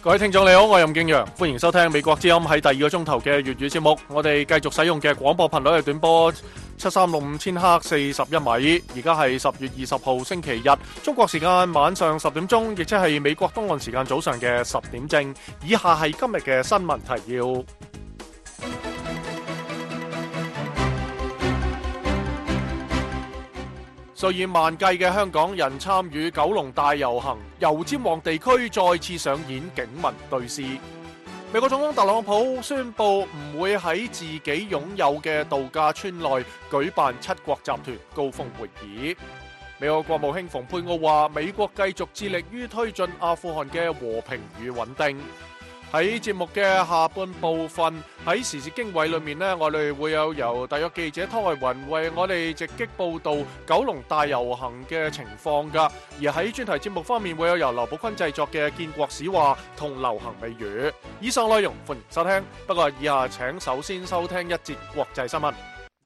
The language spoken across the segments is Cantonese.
各位聽眾你好，我係任敬陽，歡迎收聽美國之音喺第二個鐘頭嘅粵語節目。我哋繼續使用嘅廣播頻率係短波7365千赫41米，而家係10月20號星期日，中國時間晚上10點鐘，亦即係美國東岸時間早上嘅10點正。以下係今日嘅新聞提要。數以萬計嘅香港人參與九龍大遊行，油尖旺地區再次上演警民對峙。美國總統特朗普宣布唔會喺自己擁有嘅度假村內舉辦七國集團高峰會議。美國國務卿蓬佩奧話，美國繼續致力於推進阿富汗嘅和平與穩定。喺節目嘅下半部分，喺時事經緯裏面呢，我哋會有由特約記者湯慧雲為我哋直擊報道九龍大遊行嘅情況㗎。而喺專題節目方面，會有由劉寶坤製作嘅建國史話同流行美語。以上內容歡迎收聽，不過以下請首先收聽一節國際新聞。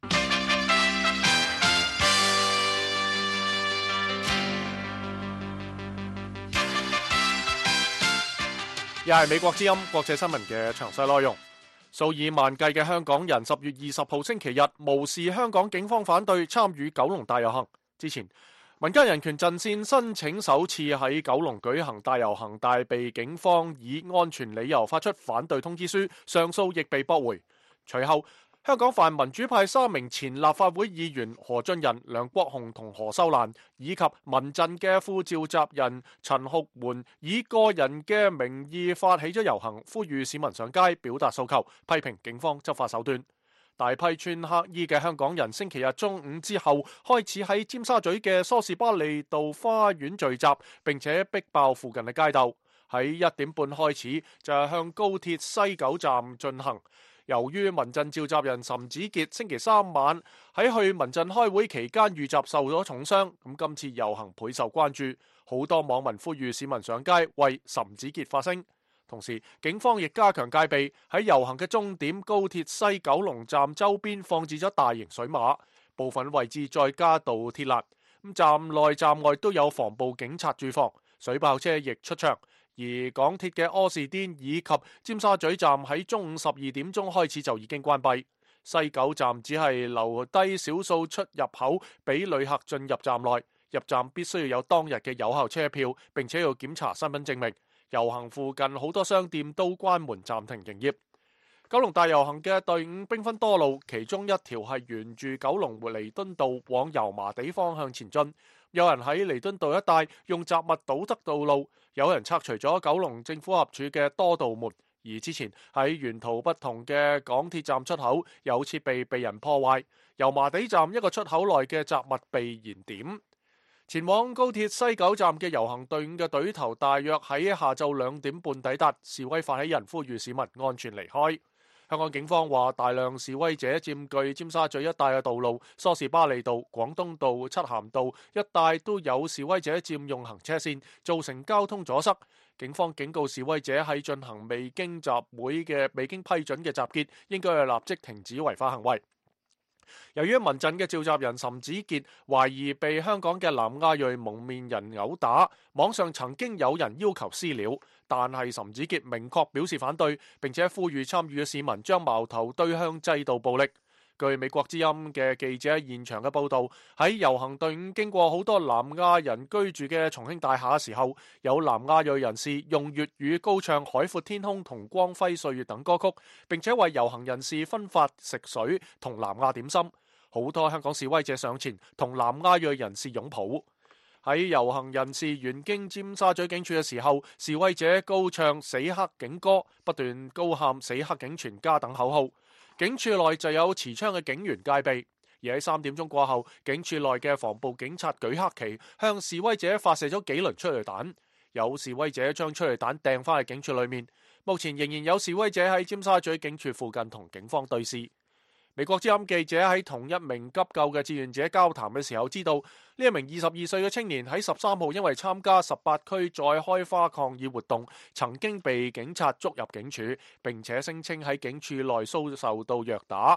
又係美國之音國際新聞嘅詳細內容。數以萬計嘅香港人10月20號星期日無視香港警方反對參與九龍大遊行。之前，民間人權陣線申請首次喺九龍舉行大遊行，但被警方以安全理由發出反對通知書，上訴亦被駁回。隨後，香港泛民主派3名前立法會議員何俊仁、梁國雄同何秀蘭，以及民陣嘅副召集人陳酷桓，以個人嘅名義發起咗遊行，呼籲市民上街表達訴求，批評警方執法手段。大批穿黑衣嘅香港人星期日中午之後開始喺尖沙咀嘅梳士巴利道花園聚集，並且逼爆附近嘅街道。喺1點半開始就係向高鐵西九站進行。由於民陣召集人岑子傑星期3晚喺去民陣開會期間遇襲受咗重傷，咁今次遊行倍受關注，好多網民呼籲市民上街為岑子傑發聲。同時，警方亦加強戒備，喺遊行嘅終點高鐵西九龍站周邊放置咗大型水馬，部分位置再加道鐵欄。咁站內站外都有防暴警察駐防，水炮車亦出場。而港鐵嘅柯士甸以及尖沙咀站喺中午12點鐘開始就已經關閉，西九站只係留低少數出入口俾旅客進入站內，入站必須要有當日嘅有效車票，並且要檢查身份證明。遊行附近好多商店都關門暫停營業。九龍大遊行嘅隊伍兵分多路，其中一條係沿住九龍彌敦道往油麻地方向前進。有人喺彌敦道一帶用雜物堵塞道路，有人拆除咗九龍政府合署嘅多道門。而之前喺沿途不同嘅港鐵站出口有設備被人破壞，油麻地站一個出口內嘅雜物被燃點。前往高鐵西九站嘅遊行隊伍嘅隊頭大約喺下晝2點半抵達，示威發起人呼籲市民安全離開。香港警方話，大量示威者佔據尖沙咀一帶嘅道路，梳士巴利道、廣東道、漆咸道一帶都有示威者佔用行車線，造成交通阻塞。警方警告示威者喺進行未經批准嘅集結，應該係立即停止違法行為。由於民陣嘅召集人岑子傑懷疑被香港嘅南亞裔蒙面人毆打，網上曾經有人要求私了，但係岑子傑明確表示反對，並且呼籲參與嘅市民將矛頭對向制度暴力。據美國之音嘅記者喺現場嘅報導，喺遊行隊伍經過好多南亞人居住嘅重慶大廈嘅時候，有南亞裔人士用粵語高唱《海闊天空》同《光輝歲月》等歌曲，並且為遊行人士分發食水同南亞點心。好多香港示威者上前同南亞裔人士擁抱。喺遊行人士沿經尖沙咀警署嘅時候，示威者高唱死黑警歌，不斷高喊死黑警全家等口號。警署內就有持槍嘅警員戒備，而喺3點鐘過後，警署內嘅防暴警察舉黑旗向示威者發射咗幾輪催淚彈，有示威者將催淚彈掟返去警署裏面。目前仍然有示威者喺尖沙咀警署附近同警方對峙。美國之音記者喺同一名急救嘅志願者交談嘅時候，知道呢一名22歲嘅青年喺13號因為參加18區再開花抗議活動，曾經被警察捉入警署，並且聲稱喺警署內遭受到虐打。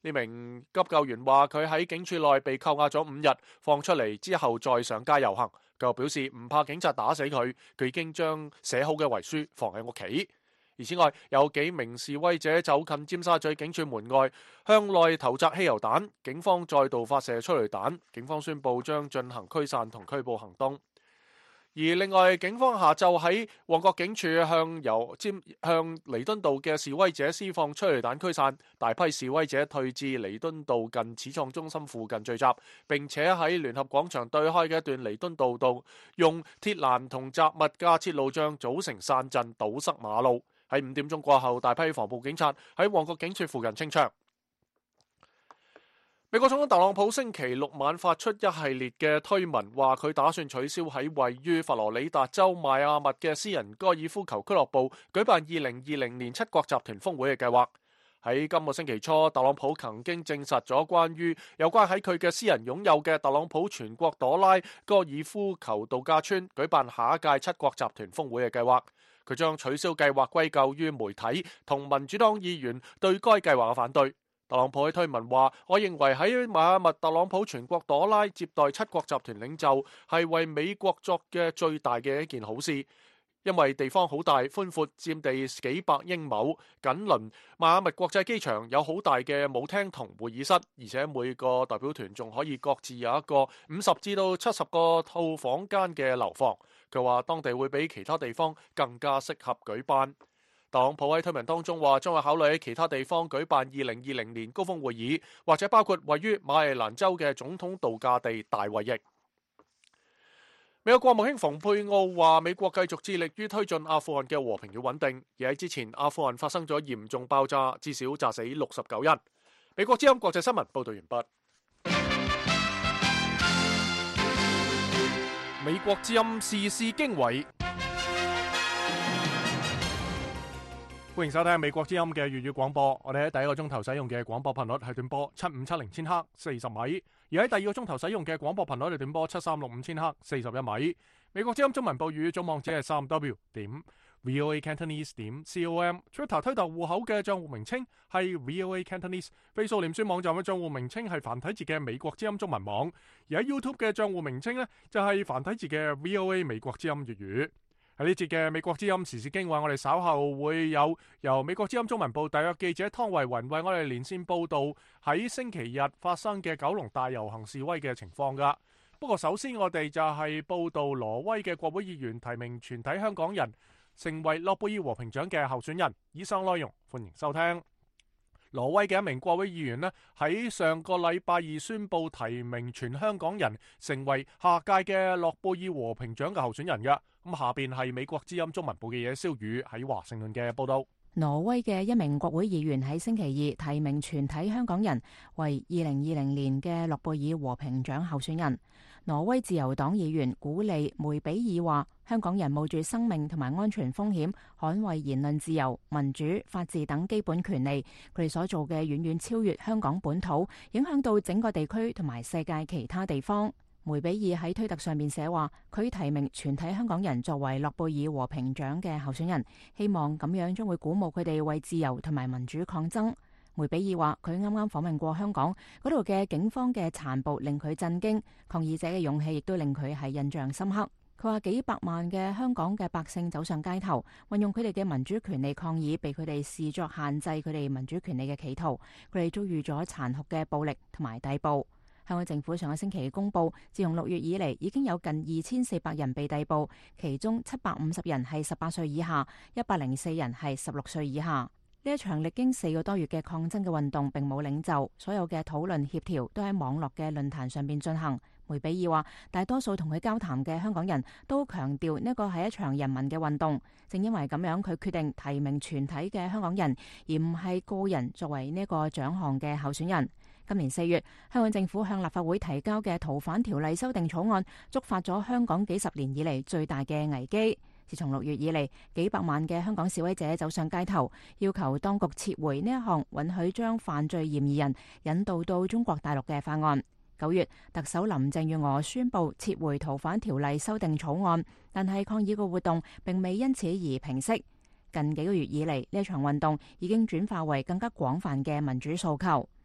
呢名急救員話佢喺警署內被扣押咗5日，放出嚟之後再上街遊行。佢又表示唔怕警察打死佢，佢已經將寫好嘅遺書放喺屋企。而此外，有幾名示威者走近尖沙咀警署門外，向內投擲汽油彈，警方再度發射催淚彈。警方宣布將進行驅散同拘捕行動。而另外，警方下晝喺旺角警署向彌敦道嘅示威者施放催淚彈驅散，大批示威者退至彌敦道近始創中心附近聚集，並且喺聯合廣場對開嘅一段彌敦道度用鐵欄同雜物架設路障組成傘陣，堵塞馬路。喺5點鐘過後，大批防暴警察喺旺角警署附近清場。美國總統特朗普星期六晚發出一系列嘅推文，話佢打算取消喺位於佛羅里達州邁阿密嘅私人高爾夫球俱樂部舉辦2020年七國集團峰會嘅計劃。喺今個星期初，特朗普曾經證實咗有關喺佢嘅私人擁有嘅特朗普全國朵拉高爾夫球度假村舉辦下一屆七國集團峰會嘅計劃。佢將取消計劃歸咎於媒體同民主黨議員對該計劃嘅反對。特朗普喺推文話：我認為喺邁阿密特朗普全國朵拉接待七國集團領袖係為美國作嘅最大嘅一件好事，因為地方好大寬闊，佔地幾百英畝，緊鄰邁阿密國際機場，有好大嘅舞廳同會議室，而且每個代表團仲可以各自有一個50至到70個套房間嘅樓房。佢話當地會比其他地方更加適合舉辦。特朗普喺推文當中話，將會考慮喺其他地方舉辦2020年高峰會議，或者包括位於馬里蘭州嘅總統度假地大衛翼。美國國務卿蓬佩奧話，美國繼續致力於推進阿富汗嘅和平與穩定，而喺之前阿富汗發生咗嚴重爆炸，至少炸死69人。美國之音國際新聞報道完畢。美國之音時事經緯。歡迎收聽美國之音嘅粵語廣播。我哋喺第一個鐘頭使用嘅廣播頻率係短波7570千赫40米，而喺第二個鐘頭使用嘅廣播頻率係短波7365千赫41米。美國之音中文報語總網址係3w.voacantonese.com。Twitter 推特戶口嘅賬戶名稱係 VOA Cantonese。Facebook 臉書網站嘅賬戶名稱係繁體字嘅美國之音中文網，而喺 YouTube 嘅賬戶名稱呢，就係繁體字嘅 VOA 美國之音粵語。喺呢節嘅美國之音時事經緯，我哋稍後會有由美國之音中文部特約記者湯慧雲為我哋連線報道喺星期日發生嘅九龍大遊行示威嘅情況噶。不過首先我哋就係報道挪威嘅國會議員提名全體香港人成為諾貝爾和平獎嘅候選人。以上內容歡迎收聽。挪威嘅一名國會議員呢，喺上個禮拜二宣布提名全香港人成為下屆嘅諾貝爾和平獎嘅候選人嘅。咁下邊係美國之音中文部記者蕭宇喺華盛頓嘅報道。 挪威嘅一名國會議員喺星期二提名全體香港人為2020年嘅諾貝爾和平獎候選人。挪威自由黨議員古利梅比爾話，香港人冒住生命同埋安全風險捍衛言論自由、民主、法治等基本權利，佢哋所做嘅遠遠超越香港本土，影響到整個地區同埋世界其他地方。梅比爾喺推特上面寫話，佢提名全體香港人作為諾貝爾和平獎嘅候選人，希望咁樣將會鼓舞佢哋為自由同埋民主抗爭。梅比爾話，佢啱啱訪問過香港，嗰度嘅警方嘅殘暴令佢震驚，抗議者嘅勇氣亦都令佢係印象深刻。佢話幾百萬嘅香港嘅百姓走上街頭，運用佢哋嘅民主權利抗議被佢哋視作限制佢哋民主權利嘅企圖，佢哋遭遇咗殘酷嘅暴力同埋逮捕。香港政府上個星期公布，自從6月以嚟，已經有近2400人被逮捕，其中750人係18歲以下，104人係16歲以下。呢一場歷經4個多月嘅抗爭嘅運動並冇領袖，所有嘅討論協調都喺網絡嘅論壇上邊進行。梅比爾話，大多數同佢交談嘅香港人都強調呢個係一場人民嘅運動，正因為咁樣，佢決定提名全體嘅香港人，而唔係個人作為呢個獎項嘅候選人。今年4月，香港政府向立法會提交嘅逃犯條例修訂草案，觸發咗香港幾十年以嚟最大嘅危機。自從6月以嚟，幾百萬嘅香港示威者走上街頭，要求當局撤回呢一項允許將犯罪嫌疑人引渡到中國大陸嘅法案。9月，特首林鄭月娥宣布撤回逃犯條例修訂草案，但係抗議嘅活動並未因此而平息。近幾個月以嚟，呢一場運動已經轉化為更加廣泛嘅民主訴求。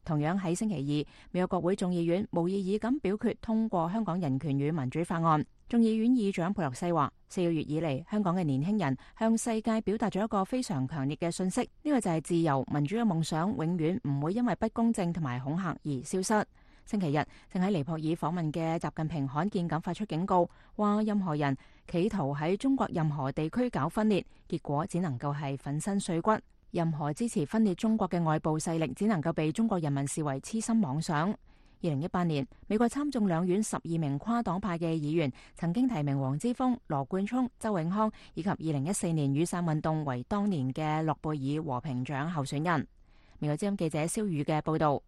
同樣喺星期二，美國國會眾議院無異議咁表決通過香港人權與民主法案。眾議院議長佩洛西話：4個月以嚟，香港嘅年輕人向世界表達咗一個非常強烈嘅訊息，呢個就係自由民主嘅夢想永遠唔會因為不公正同埋恐嚇而消失。星期日正喺尼泊爾訪問嘅習近平罕見咁發出警告，話任何人企圖喺中國任何地區搞分裂，結果只能夠係粉身碎骨。任何支持分裂中國嘅外部勢力，只能夠被中國人民視為痴心妄想。2018年，美國參眾兩院12名跨黨派嘅議員曾經提名黃之鋒、羅冠聰、周永康以及2014年雨傘運動為當年嘅諾貝爾和平獎候選人。美國之音記者蕭宇嘅報道。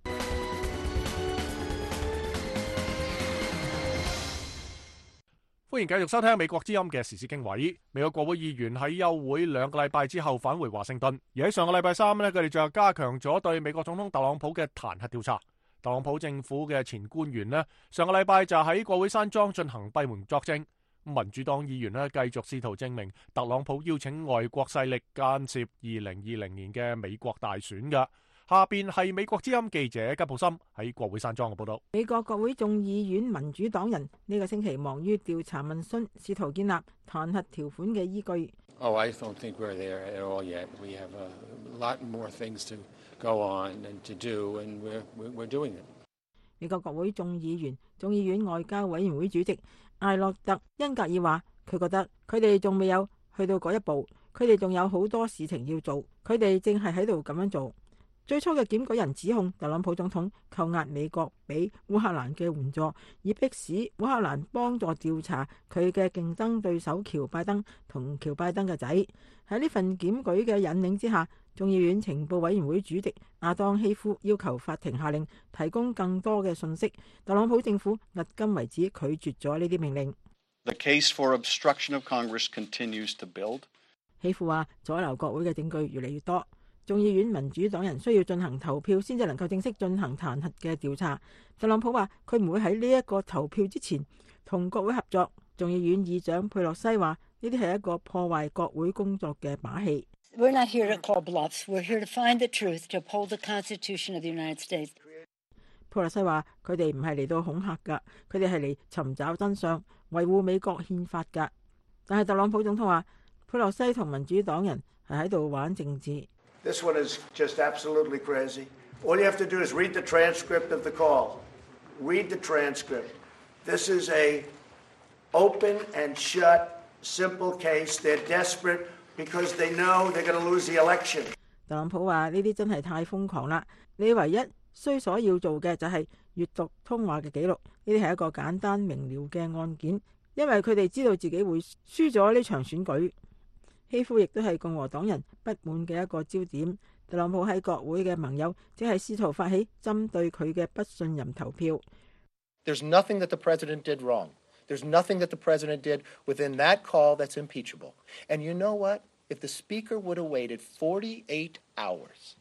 歡迎繼續收聽美國之音嘅時事經緯。美國國會議員喺休會2個禮拜之後返回華盛頓，而喺上個禮拜三呢，佢哋就加強咗對美國總統特朗普嘅彈劾調查。特朗普政府嘅前官員呢，上個禮拜就喺國會山莊進行閉門作證。民主黨議員呢，繼續試圖證明特朗普邀請外國勢力干涉2020年嘅美國大選㗎。下邊係美國之音記者吉普森喺國會山莊嘅報道。 美國國會眾議院民主黨人呢個星期忙於調查問詢，試圖建立彈劾條款嘅依據。 I don't think we're there at all yet. We have a lot more things to go on and to do, and we're doing it. 美國國會眾議院外交委員會主席艾洛特恩格爾話：佢覺得佢哋仲未有去到嗰一步，佢哋仲有好多事情要做，佢哋正係喺度咁樣做。最初嘅檢舉人指控特朗普總統扣押美國俾烏克蘭嘅援助，以迫使烏克蘭幫助調查佢嘅競爭對手喬拜登同喬拜登嘅仔。喺呢份檢舉嘅引領之下，眾議院情報委員會主席亞當希夫要求法庭下令提供更多嘅信息。特朗普政府迄今為止拒絕咗呢啲命令。 The case for obstruction of Congress continues to build. 希夫話阻撓國會嘅證據越嚟越多。眾議院民主黨人需要進行投票先至能夠正式進行彈劾嘅調查。特朗普話佢唔會喺呢一個投票之前同國會合作。眾議院議長佩洛西話呢啲係一個破壞國會工作嘅把戲。 We're not here to call bluffs. We're here to find the truth, to uphold the Constitution of the United States. 佩洛西話佢哋唔係嚟到恐嚇㗎，佢哋係嚟尋找真相，維護美國憲法㗎。但係特朗普總統話佩洛西同民主黨人係喺度玩政治。 This one is just absolutely crazy. All you have to do is read the transcript of the call. Read the transcript. This is a open and shut, simple case. They're desperate because they know they're going to lose the election. 特朗普話呢啲真係太瘋狂啦！你唯一需所要做嘅就係閱讀通話嘅記錄。呢啲係一個簡單明瞭嘅案件，因為佢哋知道自己會輸咗呢場選舉。希夫亦都係共和黨人不滿嘅一個焦點。特朗普喺國會嘅盟友只係試圖發起針對佢嘅不信任投票。 There's nothing that the president did wrong. There's nothing that the president did within that call that's impeachable. And you know what? If the speaker would have waited 48 hours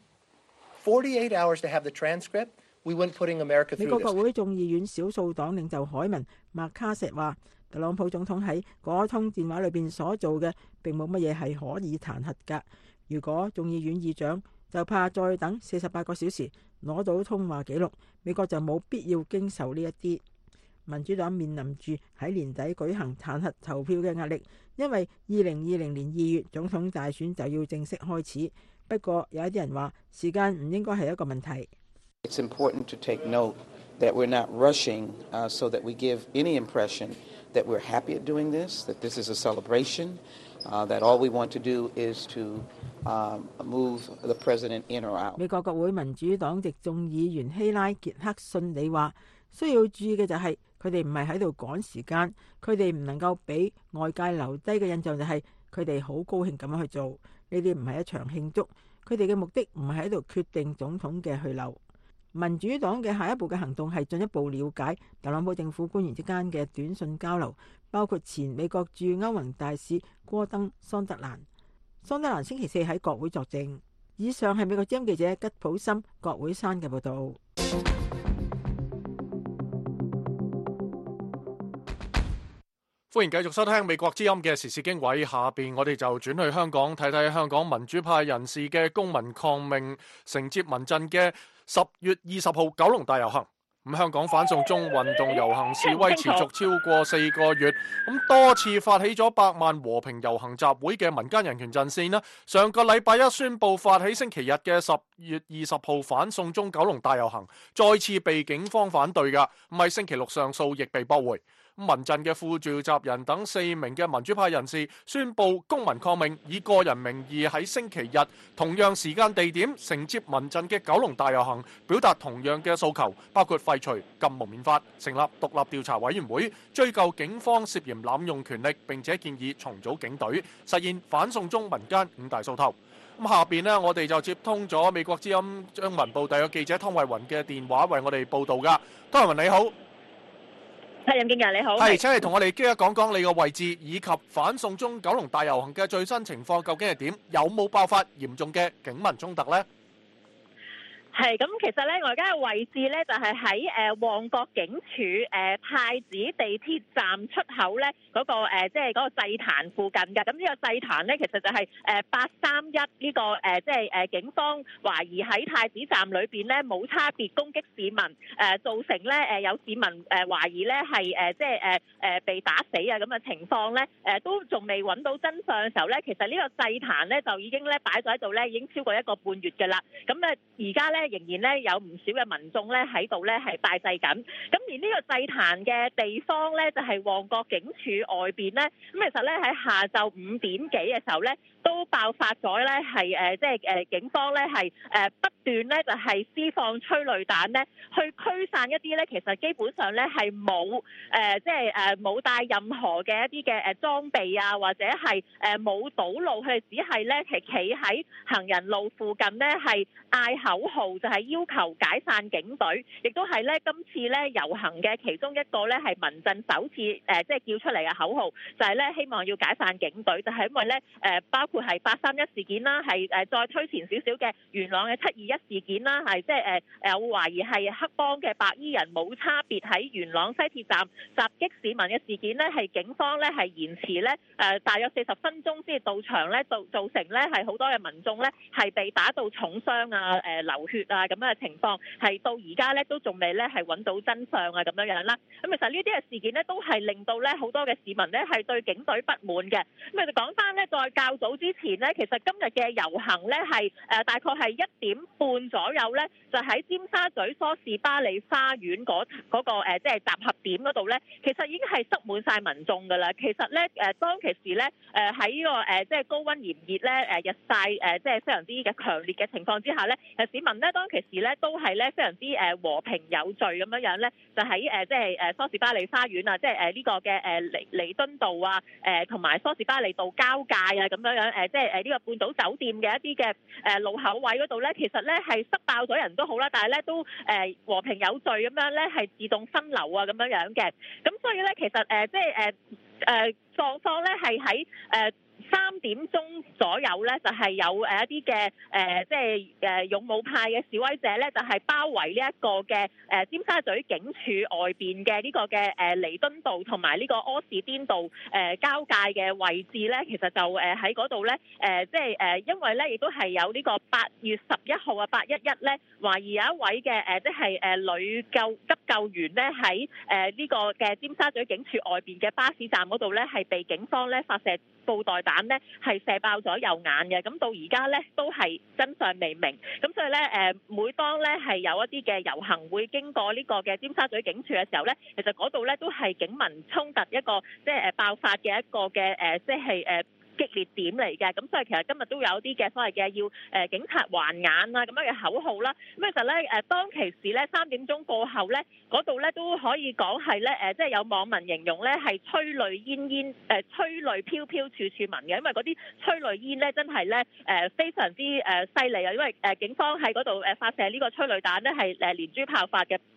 to have the transcript, we wouldn't putting America through this. 美國國會眾議院少數黨領袖海文麥卡錫話，特朗普總統喺嗰通電話裏邊所做嘅並冇乜嘢係可以彈劾㗎。如果眾議院議長就怕再等48個小時攞到通話記錄，美國就冇必要經受呢一啲。民主黨面臨住喺年底舉行彈劾投票嘅壓力，因為2020年2月總統大選就要正式開始。不過有一啲人話時間唔應該係一個問題。 It's important to take note that we're not rushing, so that we give any impression that we're happy at doing this, that this is a celebration, that all we want to do is to move the president in or out. 美國國會民主黨籍眾議員希拉傑克遜里話，需要注意嘅就係佢哋唔係喺度趕時間，佢哋唔能夠俾外界留低嘅印象就係佢哋好高興咁樣去做。呢啲唔係一場慶祝，佢哋嘅目的唔係喺度決定總統嘅去留。民主黨嘅下一步嘅行動係進一步了解特朗普政府官員之間嘅短信交流，包括前美國駐歐盟大使戈登桑德蘭。桑德蘭星期四喺國會作證。以上係美國之音記者吉普森國會山嘅報道。 歡迎繼續收聽美國之音嘅時事經緯，下邊我哋就轉去香港睇睇香港民主派人士嘅公民抗命，承接民陣嘅10月20號九龍大遊行。咁香港反送中運動遊行示威持續超過4個月，咁多次發起咗百萬和平遊行集會嘅民間人權陣線啦，上個禮拜一宣布發起星期日嘅10月20號反送中九龍大遊行，再次被警方反對㗎，咁喺星期六上訴亦被駁回。民陣嘅副召集人等4名嘅民主派人士宣布公民抗命，以個人名義喺星期日同樣時間地點承接民陣嘅九龍大遊行，表達同樣嘅訴求，包括廢除禁蒙面法、成立獨立調查委員會、追究警方涉嫌濫用權力，並且建議重組警隊，實現反送中民間5大訴求。咁下邊呢，我哋就接通咗美國之音中文部第一記者湯慧雲嘅電話，為我哋報道㗎。湯慧雲你好。 係任敬揚你好， 係，請你同我哋即刻講講你個位置以及反送中九龍大遊行嘅最新情況究竟係點？有冇爆發嚴重嘅警民衝突呢？ 係咁，其實咧，我而家嘅位置咧就係喺旺角警署太子地鐵站出口咧嗰個即係嗰個祭壇附近嘅。咁呢個祭壇咧，其實就係831呢個即係警方懷疑喺太子站裏邊咧冇差別攻擊市民，造成咧有市民懷疑咧係即係被打死啊咁嘅情況咧，都仲未揾到真相嘅時候咧，其實呢個祭壇咧就已經咧擺咗喺度咧，已經超過1個半月嘅啦。咁而家咧，仍然咧有唔少嘅民眾咧喺度咧係拜祭緊，咁而呢個祭壇嘅地方咧就係旺角警署外邊咧，咁其實咧喺下晝5點幾嘅時候咧都爆發咗咧係即係警方咧係不斷咧就係施放催淚彈咧去驅散一啲咧其實基本上咧係冇即係冇帶任何嘅一啲嘅裝備啊，或者係冇堵路，佢哋只係咧係企喺行人路附近咧係嗌口號，就係要求解散警隊，亦都係咧今次咧遊行嘅其中一個咧係民陣首次即係叫出嚟嘅口號，就係咧希望要解散警隊，就係因為咧包括係831事件啦，係再推前少少嘅元朗嘅721事件啦，係即係有懷疑係黑幫嘅白衣人冇差別喺元朗西鐵站襲擊市民嘅事件咧，係警方咧係延遲咧大約40分鐘先至到場咧，造成咧係好多嘅民眾咧係被打到重傷啊、流血啊咁嘅情況，係到而家咧都仲未咧係揾到真相啊咁樣樣啦。咁其實呢啲嘅事件咧都係令到咧好多嘅市民咧係對警隊不滿嘅。咁就講翻咧，在較早之前咧，其實今日嘅遊行咧係大概係1點半左右咧，就喺尖沙咀梳士巴利花園嗰個即係集合點嗰度咧，其實已經係塞滿晒民眾㗎啦。其實咧當其時咧喺呢個即係高溫炎熱咧日曬即係非常之嘅強烈嘅情況之下咧，市民咧當其時咧都係咧非常之和平有序咁樣樣咧，就喺即係梳士巴利花園啊，即係呢個嘅彌敦道啊，同埋梳士巴利道交界啊咁樣樣即係呢個半島酒店嘅一啲嘅路口位嗰度咧，其實咧係塞爆咗人都好啦，但係咧都和平有序咁樣咧係自動分流啊咁樣樣嘅，咁所以咧其實即係狀況咧係喺3點鐘左右咧，就係有一啲嘅即係勇武派嘅示威者咧，就係包圍呢一個嘅尖沙咀警署外邊嘅呢個嘅彌敦道同埋呢個柯士甸道交界嘅位置咧，其實就喺嗰度咧即係因為咧亦都係有呢個8月11號啊811咧，懷疑有一位嘅即係女急救員咧喺呢個嘅尖沙咀警署外邊嘅巴士站嗰度咧，係被警方咧發射布袋彈咧係射爆咗右眼嘅，咁到而家咧都係真相未明，咁所以咧每當咧係有一啲嘅遊行會經過呢個嘅尖沙咀警署嘅時候咧，其實嗰度咧都係警民衝突一個即係爆發嘅一個嘅即係激烈點嚟嘅，咁所以其實今日都有啲嘅所謂嘅要警察還眼啊咁樣嘅口號啦。咁其實咧當其時咧3點鐘過後咧，嗰度咧都可以講係咧即係有網民形容咧係催淚煙催淚飄飄處處聞嘅，因為嗰啲催淚煙咧真係咧非常之犀利啊！因為警方喺嗰度發射呢個催淚彈咧係連珠炮發嘅，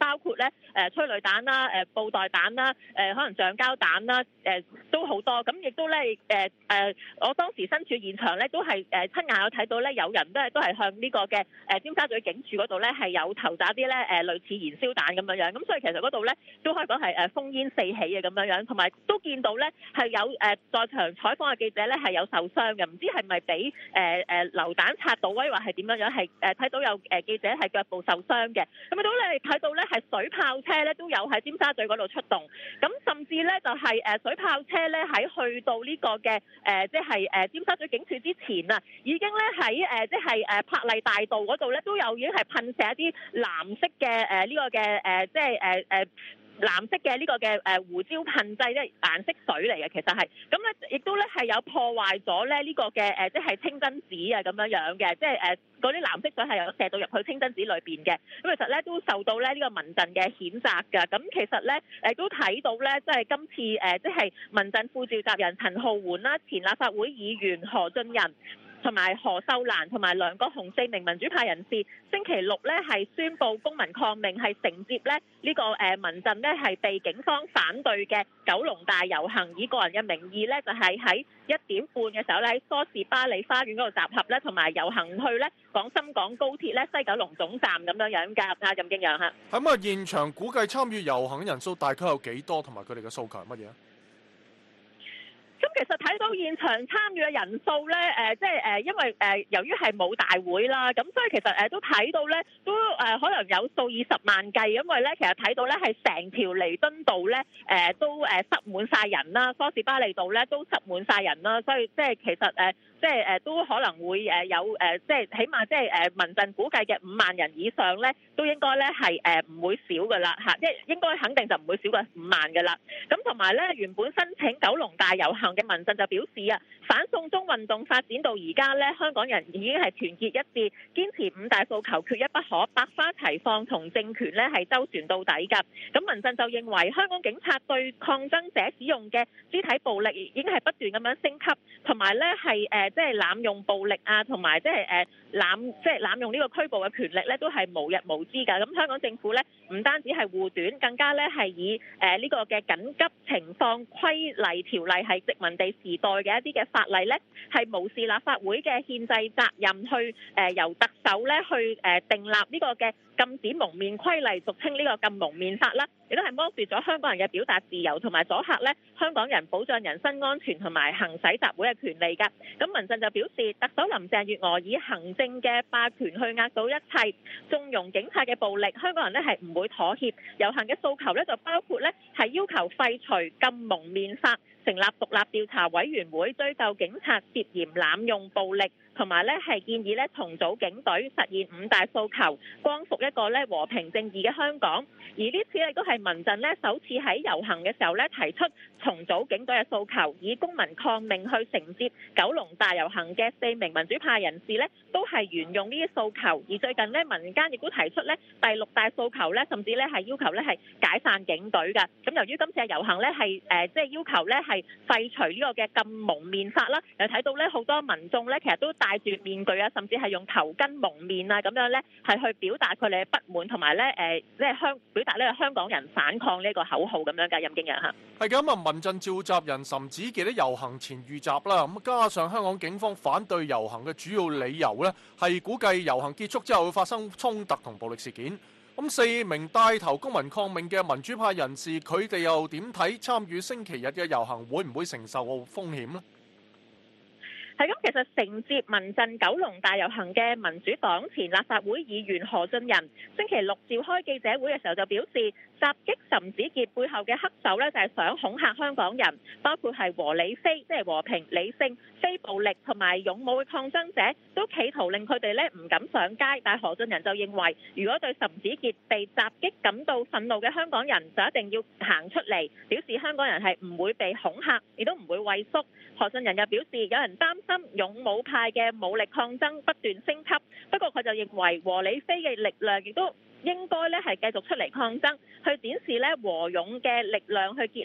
包括咧催淚彈啦、布袋彈啦、可能橡膠彈啦，都好多。咁亦都咧我當時身處現場咧，都係親眼有睇到咧，有人都係向呢個嘅尖沙咀警署嗰度咧係有投擲啲咧類似燃燒彈咁樣樣。咁所以其實嗰度咧都可以講係烽煙四起嘅咁樣樣，同埋都見到咧係有在場採訪嘅記者咧係有受傷嘅，唔知係咪俾流彈擦到，或者係點樣樣，係睇到有記者係腳部受傷嘅。咁到咧睇到咧係水炮車咧都有喺尖沙咀嗰度出動，咁甚至咧就係水炮車咧喺去到呢個嘅即係尖沙咀警署之前啊，已經咧喺即係柏麗大道嗰度咧都有已經係噴射一啲藍色嘅呢個嘅即係藍色嘅呢個嘅胡椒噴劑，即係顏色水嚟嘅，其實係咁咧，亦都咧係有破壞咗咧呢個嘅即係清真寺啊咁樣樣嘅，即係嗰啲藍色水係有射到入去清真寺裏邊嘅。咁其實咧都受到咧呢個民陣嘅譴責㗎。咁其實咧都睇到咧，即係今次即係民陣副召集人陳浩桓啦、前立法會議員何俊仁同埋何秀蘭同埋梁國雄4名民主派人士，星期六咧係宣布公民抗命，係承接咧呢個民陣咧係被警方反對嘅九龍大遊行，以個人嘅名義咧就係喺1點半嘅時候咧喺梳士巴利花園嗰度集合咧，同埋遊行去咧廣深港高鐵咧西九龍總站咁樣樣㗎。阿任敬揚嚇。 咁啊，現場估計參與遊行嘅人數大概有幾多，同埋佢哋嘅訴求係乜嘢？ 咁其實睇到現場參與嘅人數咧，即係因為由於係冇大會啦，咁所以其實都睇到咧，都可能有數以十萬計，因為咧其實睇到咧係成條彌敦道咧都塞滿晒人啦，梳士巴利道咧都塞滿晒人啦，所以即係其實即係都可能會有即係起碼即係民陣估計嘅5萬人以上咧，都應該咧係唔會少噶啦嚇，即係應該肯定就唔會少過5萬噶啦。咁同埋咧原本申請九龍大遊行嘅民陣就表示啊，反送中運動發展到而家咧，香港人已經係團結一致，堅持5大訴求缺一不可，百花齊放同政權咧係周旋到底㗎。咁民陣就認為香港警察對抗爭者使用嘅肢體暴力已經係不斷咁樣升級，同埋咧係即係濫用暴力啊，同埋即係濫用呢個拘捕嘅權力咧，都係無日無之㗎。咁香港政府咧唔單止係護短，更加咧係以呢個嘅緊急情況規例條例係殖民地時代嘅一啲嘅法例咧，係無視立法會嘅憲制責任去由特首咧去訂立呢個嘅禁止蒙面規例，俗稱呢個禁蒙面法啦，亦都係剝奪咗香港人嘅表達自由，同埋阻嚇咧香港人保障人身安全同埋行使集會嘅權利㗎。咁民陣就表示，特首林鄭月娥以行政嘅霸權去壓倒一切，縱容警察嘅暴力，香港人咧係唔會妥協。遊行嘅訴求咧就包括咧係要求廢除禁蒙面法，成立獨立調查委員會追究警察涉嫌濫用暴力，同埋咧係建議咧重組警隊，實現5大訴求，光復一個咧和平正義嘅香港。而呢次亦都係民陣咧首次喺遊行嘅時候咧提出重組警隊嘅訴求，以公民抗命去承接九龍大遊行嘅4名民主派人士咧都係沿用呢啲訴求。而最近咧民間亦都提出咧第6大訴求咧，甚至咧係要求咧係解散警隊㗎。咁由於今次嘅遊行咧係即係要求咧係廢除呢個嘅禁蒙面法啦，又睇到咧好多民眾咧其實都戴住面具啊，甚至係用頭巾蒙面啊，咁樣咧係去表達佢哋嘅不滿，同埋咧即係表達呢個香港人反抗呢個口號咁樣㗎。任敬揚嚇。 係咁啊，民陣召集人岑子傑喺遊行前遇襲啦，咁加上香港警方反對遊行嘅主要理由咧，係估計遊行結束之後會發生衝突同暴力事件。咁4名帶頭公民抗命嘅民主派人士，佢哋又點睇參與星期日嘅遊行會唔會承受風險呢？ 係咁，其實承接民陣九龍大遊行嘅民主黨前立法會議員何俊仁，星期六召開記者會嘅時候就表示，襲擊岑子傑背後嘅黑手咧就係想恐嚇香港人，包括係和理非，即係和平、理性、非暴力同埋勇武嘅抗爭者，都企圖令佢哋咧唔敢上街。但係何俊仁就認為，如果對岑子傑被襲擊感到憤怒嘅香港人，就一定要行出嚟，表示香港人係唔會被恐嚇，亦都唔會畏縮。何俊仁又表示，有人擔心勇武派嘅武力抗爭不斷升級，不過佢就認為和理非嘅力量亦都應該咧係繼續出嚟抗爭，去展示咧和勇嘅力量去結合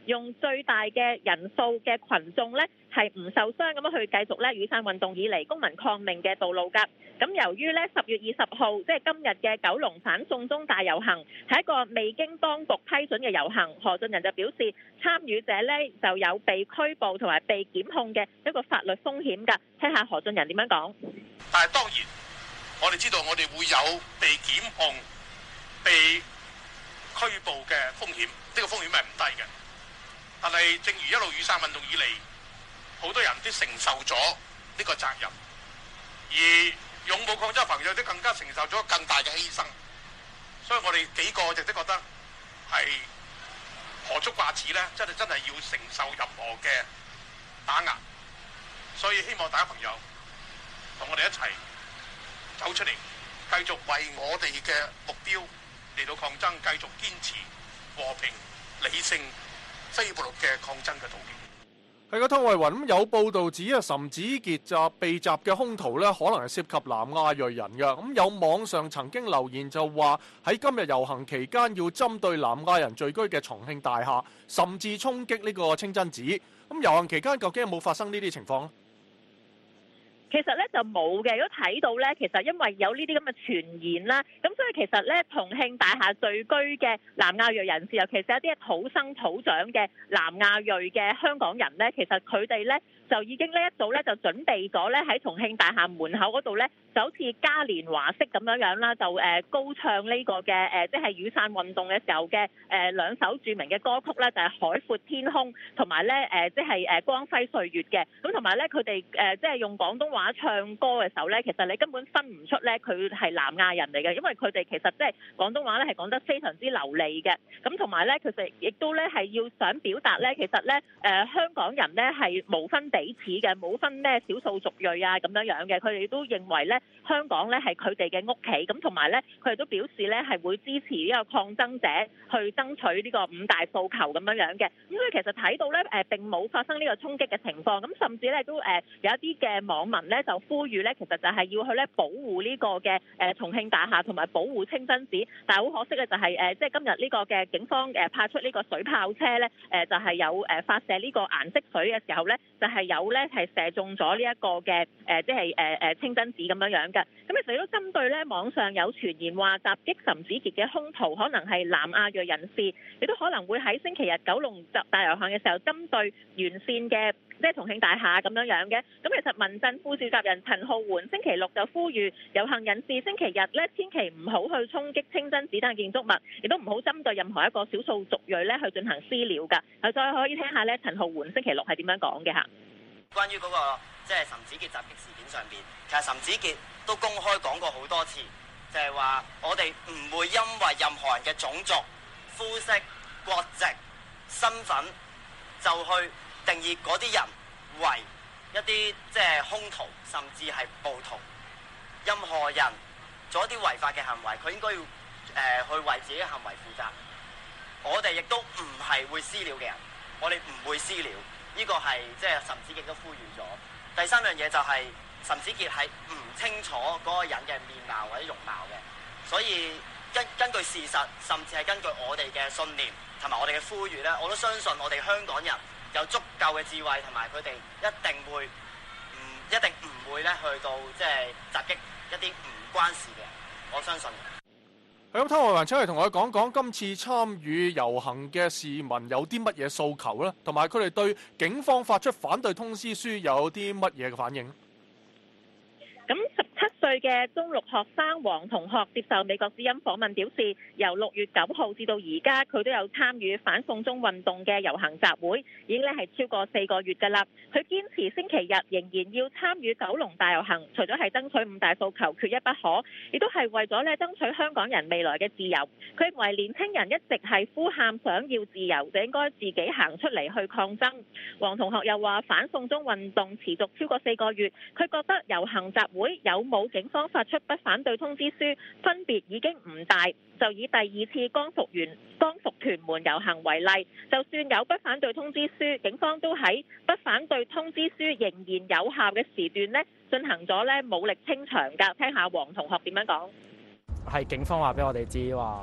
用最大嘅人數嘅群眾咧係唔受傷咁樣去繼續咧雨傘運動以嚟公民抗命嘅道路㗎。咁由於咧10月20號即係今日嘅九龍反送中大遊行係一個未經當局批准嘅遊行，何俊仁就表示參與者咧就有被拘捕同埋被檢控嘅一個法律風險㗎。聽下何俊仁點樣講。 但係當然，我哋知道我哋會有被檢控、被拘捕嘅風險，呢個風險係唔低嘅。但係正如一路雨傘運動以嚟，好多人都承受咗呢個責任，而勇武抗爭朋友都更加承受咗更大嘅犧牲。所以我哋幾個亦都覺得係何足掛齒呢？真係要承受任何嘅打壓。所以希望大家朋友同我哋一齊走出嚟，繼續為我哋嘅目標嚟到抗爭，繼續堅持和平、理性、非暴力嘅抗爭嘅途徑。 係個湯慧雲，咁有報道指啊，岑子傑就被襲嘅兇徒咧，可能係涉及南亞裔人嘅。咁有網上曾經留言就話喺今日遊行期間要針對南亞人聚居嘅重慶大廈，甚至衝擊呢個清真寺。咁遊行期間究竟有冇發生呢啲情況咧？ 其實咧就冇嘅，如果睇到咧，其實因為有呢啲咁嘅傳言啦，咁所以其實咧重慶大廈聚居嘅南亞裔人士，尤其是一啲土生土長嘅南亞裔嘅香港人咧，其實佢哋咧就已經呢一早咧就準備咗咧喺重慶大廈門口嗰度咧，就好似嘉年華式咁樣啦，就高唱呢個嘅即係雨傘運動嘅時候嘅兩首著名嘅歌曲咧，就係海闊天空同埋咧即係光輝歲月嘅。咁同埋咧佢哋即係用廣東話唱歌嘅時候咧，其實你根本分唔出咧佢係南亞人嚟嘅，因為佢哋其實即係廣東話咧係講得非常之流利嘅。咁同埋咧，其實亦都咧係要想表達咧，其實咧香港人咧係無分彼此嘅，冇分咩少數族裔啊咁樣嘅，佢哋都認為咧香港咧係佢哋嘅屋企。咁同埋咧佢哋都表示咧係會支持呢個抗爭者去爭取呢個五大訴求咁樣嘅。咁所以其實睇到咧並冇發生呢個衝擊嘅情況。咁甚至咧都有一啲嘅網民咧就呼籲咧，其實就係要去咧保護呢個嘅重慶大廈同埋保護清真寺。但係好可惜嘅就係即係今日呢個嘅警方派出呢個水炮車咧就係有發射呢個顏色水嘅時候咧，就係有咧係射中咗呢一個嘅即係清真寺咁樣嘅。咁其實都針對咧網上有傳言話襲擊岑子傑嘅兇徒可能係南亞裔人士，亦都可能會喺星期日九龍大遊行嘅時候針對沿線嘅即係重慶大廈咁樣嘅。咁其實民陣副召集人陳浩桓星期六就呼籲遊行人士星期日咧千祈唔好去衝擊清真寺等建築物，亦都唔好針對任何一個少數族裔咧去進行私了㗎。再可以聽下咧陳浩桓星期六係點樣講嘅嚇。 關於嗰個即係岑子傑襲擊事件上邊，其實岑子傑都公開講過好多次，就係話我哋唔會因為任何人嘅種族、膚色、國籍、身份，就去定義嗰啲人為一啲即係兇徒，甚至係暴徒。任何人做一啲違法嘅行為，佢應該要去為自己嘅行為負責。我哋亦都唔係會私了嘅人，我哋唔會私了。呢個係即係岑子傑都呼籲咗。第三樣嘢就係岑子傑係唔清楚嗰個人嘅面貌或者容貌嘅，所以根據事實，甚至係根據我哋嘅信念同埋我哋嘅呼籲咧，我都相信我哋香港人有足夠嘅智慧，同埋佢哋一定唔會咧去到即係襲擊一啲唔關事嘅人，我相信。 咁湯慧雲出嚟同我講講今次參與遊行嘅市民有啲乜嘢訴求咧，同埋佢哋對警方發出反對通知書有啲乜嘢嘅反應？ 咁17歲嘅中六學生黃同學接受美國之音訪問表示，由6月9號至到而家，佢都有參與反送中運動嘅遊行集會，已經咧係超過4個月㗎啦。佢堅持星期日仍然要參與九龍大遊行，除咗係爭取五大訴求缺一不可，亦都係為咗咧爭取香港人未來嘅自由。佢認為年輕人一直係呼喊想要自由，就應該自己行出嚟去抗爭。黃同學又話，反送中運動持續超過4個月，佢覺得遊行集會有冇警方發出不反對通知書分別已經唔大，就以第2次光復屯門遊行為例，就算有不反對通知書，警方都喺不反對通知書仍然有效嘅時段咧進行咗咧武力清場㗎。聽下黃同學點樣講。 係警方話俾我哋知話，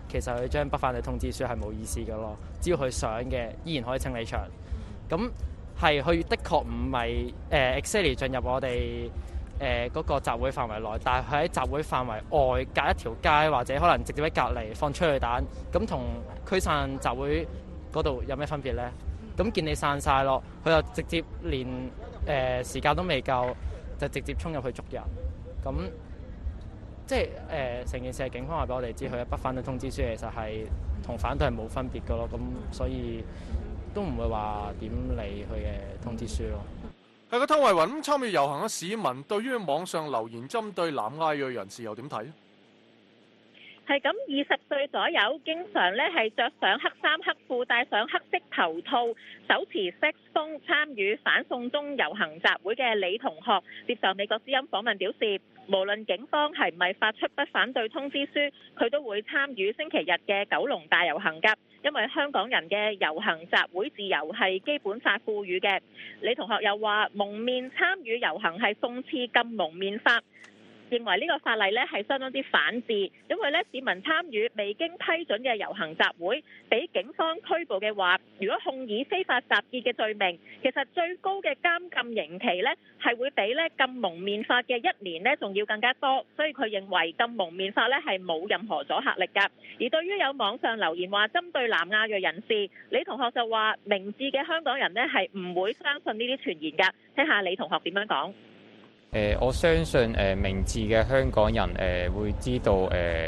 其實佢將不反對通知書係冇意思嘅咯。只要佢想嘅，依然可以清理場。咁係佢的確唔係exactly 進入我哋嗰個集會範圍內，但係佢喺集會範圍外隔一條街，或者可能直接喺隔離放催淚彈，咁同驅散集會嗰度有咩分別呢？咁見你散晒咯，佢就直接連時間都未夠，就直接衝入去捉人。咁即係成件事係警方話俾我哋知，佢嘅不反對通知書其實係同反對係冇分別嘅咯。咁所以都唔會話點理佢嘅通知書咯。 係個湯慧雲參與遊行嘅市民，對於網上留言針對南亞裔人士又點睇？ 係咁，20歲左右，經常咧係着上黑衫黑褲，戴上黑色頭套，手持 saxophone 參與反送中遊行集會嘅李同學接受美國之音訪問表示，無論警方係唔係發出不反對通知書，佢都會參與星期日嘅九龍大遊行㗎，因為香港人嘅遊行集會自由係基本法賦予嘅。李同學又話，蒙面參與遊行係諷刺禁蒙面法。認為呢個法例呢係相當之反智，因為呢市民參與未經批准嘅遊行集會，俾警方拘捕嘅話，如果控以非法集結嘅罪名，其實最高嘅監禁刑期呢係會比呢禁蒙面法嘅1年呢仲要更加多，所以佢認為禁蒙面法呢係冇任何阻嚇力㗎。而對於有網上留言話針對南亞裔人士，李同學就話明智嘅香港人呢係唔會相信呢啲傳言㗎。聽下李同學點樣講。 我相信明智嘅香港人會知道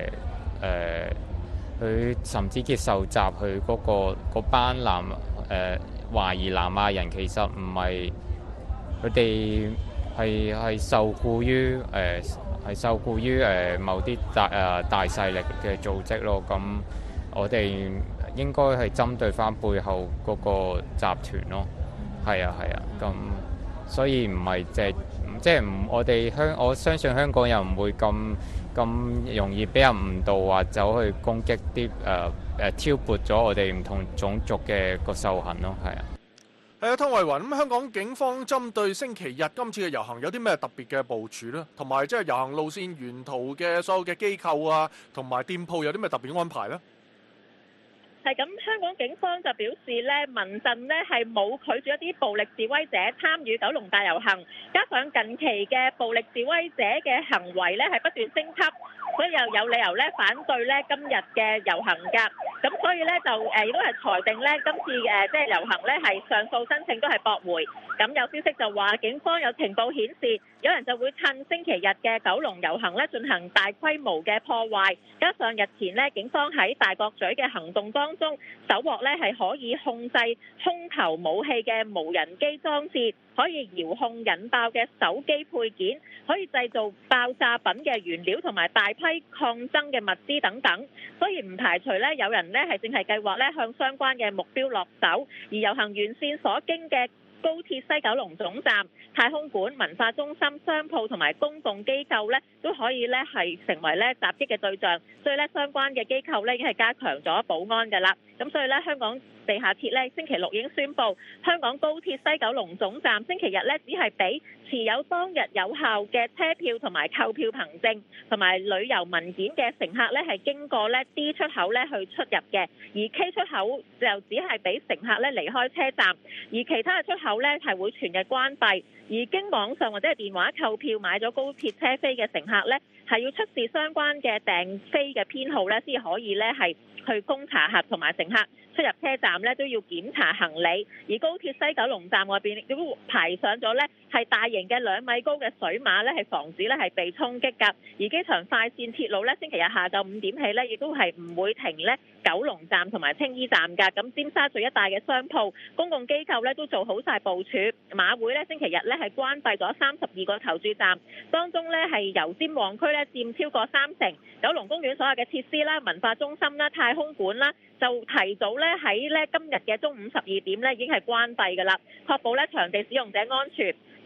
佢岑子傑受襲佢嗰班懷疑南亞人，其實唔係佢哋係受僱於某啲大勢力嘅組織咯。咁我哋應該係針對翻背後嗰個集團咯。係啊，咁所以唔係即係我相信香港人唔會咁容易俾人誤導，或走去攻擊啲挑撥咗我哋唔同種族嘅個受行咯。係啊。 係啊，湯慧雲，咁香港警方針對星期日今次嘅遊行有啲咩特別嘅部署呢？同埋即係遊行路線沿途嘅所有嘅機構啊，同埋店鋪有啲咩特別安排呢？ 係咁，香港警方就表示咧，民陣咧係冇拒絕一啲暴力示威者參與九龍大遊行，加上近期嘅暴力示威者嘅行為咧係不斷升級，所以又有理由咧反對咧今日嘅遊行㗎。咁所以咧就亦都係裁定咧今次即係遊行咧係上訴申請都係駁回。咁有消息就話警方有情報顯示，有人就會趁星期日嘅九龍遊行咧進行大規模嘅破壞，加上日前咧警方喺大角咀嘅行動當中搜獲咧係可以控制空投武器嘅無人機裝置，可以遙控引爆嘅手機配件，可以製造爆炸品嘅原料同埋大批抗爭嘅物資等等。所以唔排除咧有人咧係正係計劃咧向相關嘅目標落手，而遊行沿線所經嘅高鐵西九龍總站、太空館、文化中心、商鋪同埋公共機構咧，都可以咧係成為咧襲擊嘅對象，所以咧相關嘅機構咧已經係加強咗保安㗎啦。咁所以咧香港地下鐵咧星期六已經宣布，香港高鐵西九龍總站星期日咧只係俾持有當日有效嘅車票同埋購票憑證同埋旅遊文件嘅乘客咧係經過咧 D 出口咧去出入嘅，而 K 出口就只係俾乘客咧離開車站，而其他嘅出口咧係會全日關閉。而經網上或者係電話購票買咗高鐵車飛嘅乘客咧，係要出示相關嘅訂飛嘅編號咧，先可以咧係去供查核，同埋乘客出入車站咧都要檢查行李。而高鐵西九龍站外邊亦都排上咗咧係大型嘅2米高嘅水馬咧，係防止咧係被衝擊㗎。而機場快線鐵路咧，星期日下晝5點起咧，亦都係唔會停咧九龍站同埋青衣站㗎。咁尖沙咀一帶嘅商鋪、公共機構咧都做好晒部署。馬會咧星期日咧係關閉咗32個投注站，當中咧係油尖旺區咧佔超過30%。九龍公園所有嘅設施啦、文化中心啦、太空館啦，就提早咧喺咧今日嘅中午12點咧已經係關閉㗎啦，確保咧場地使用者安全。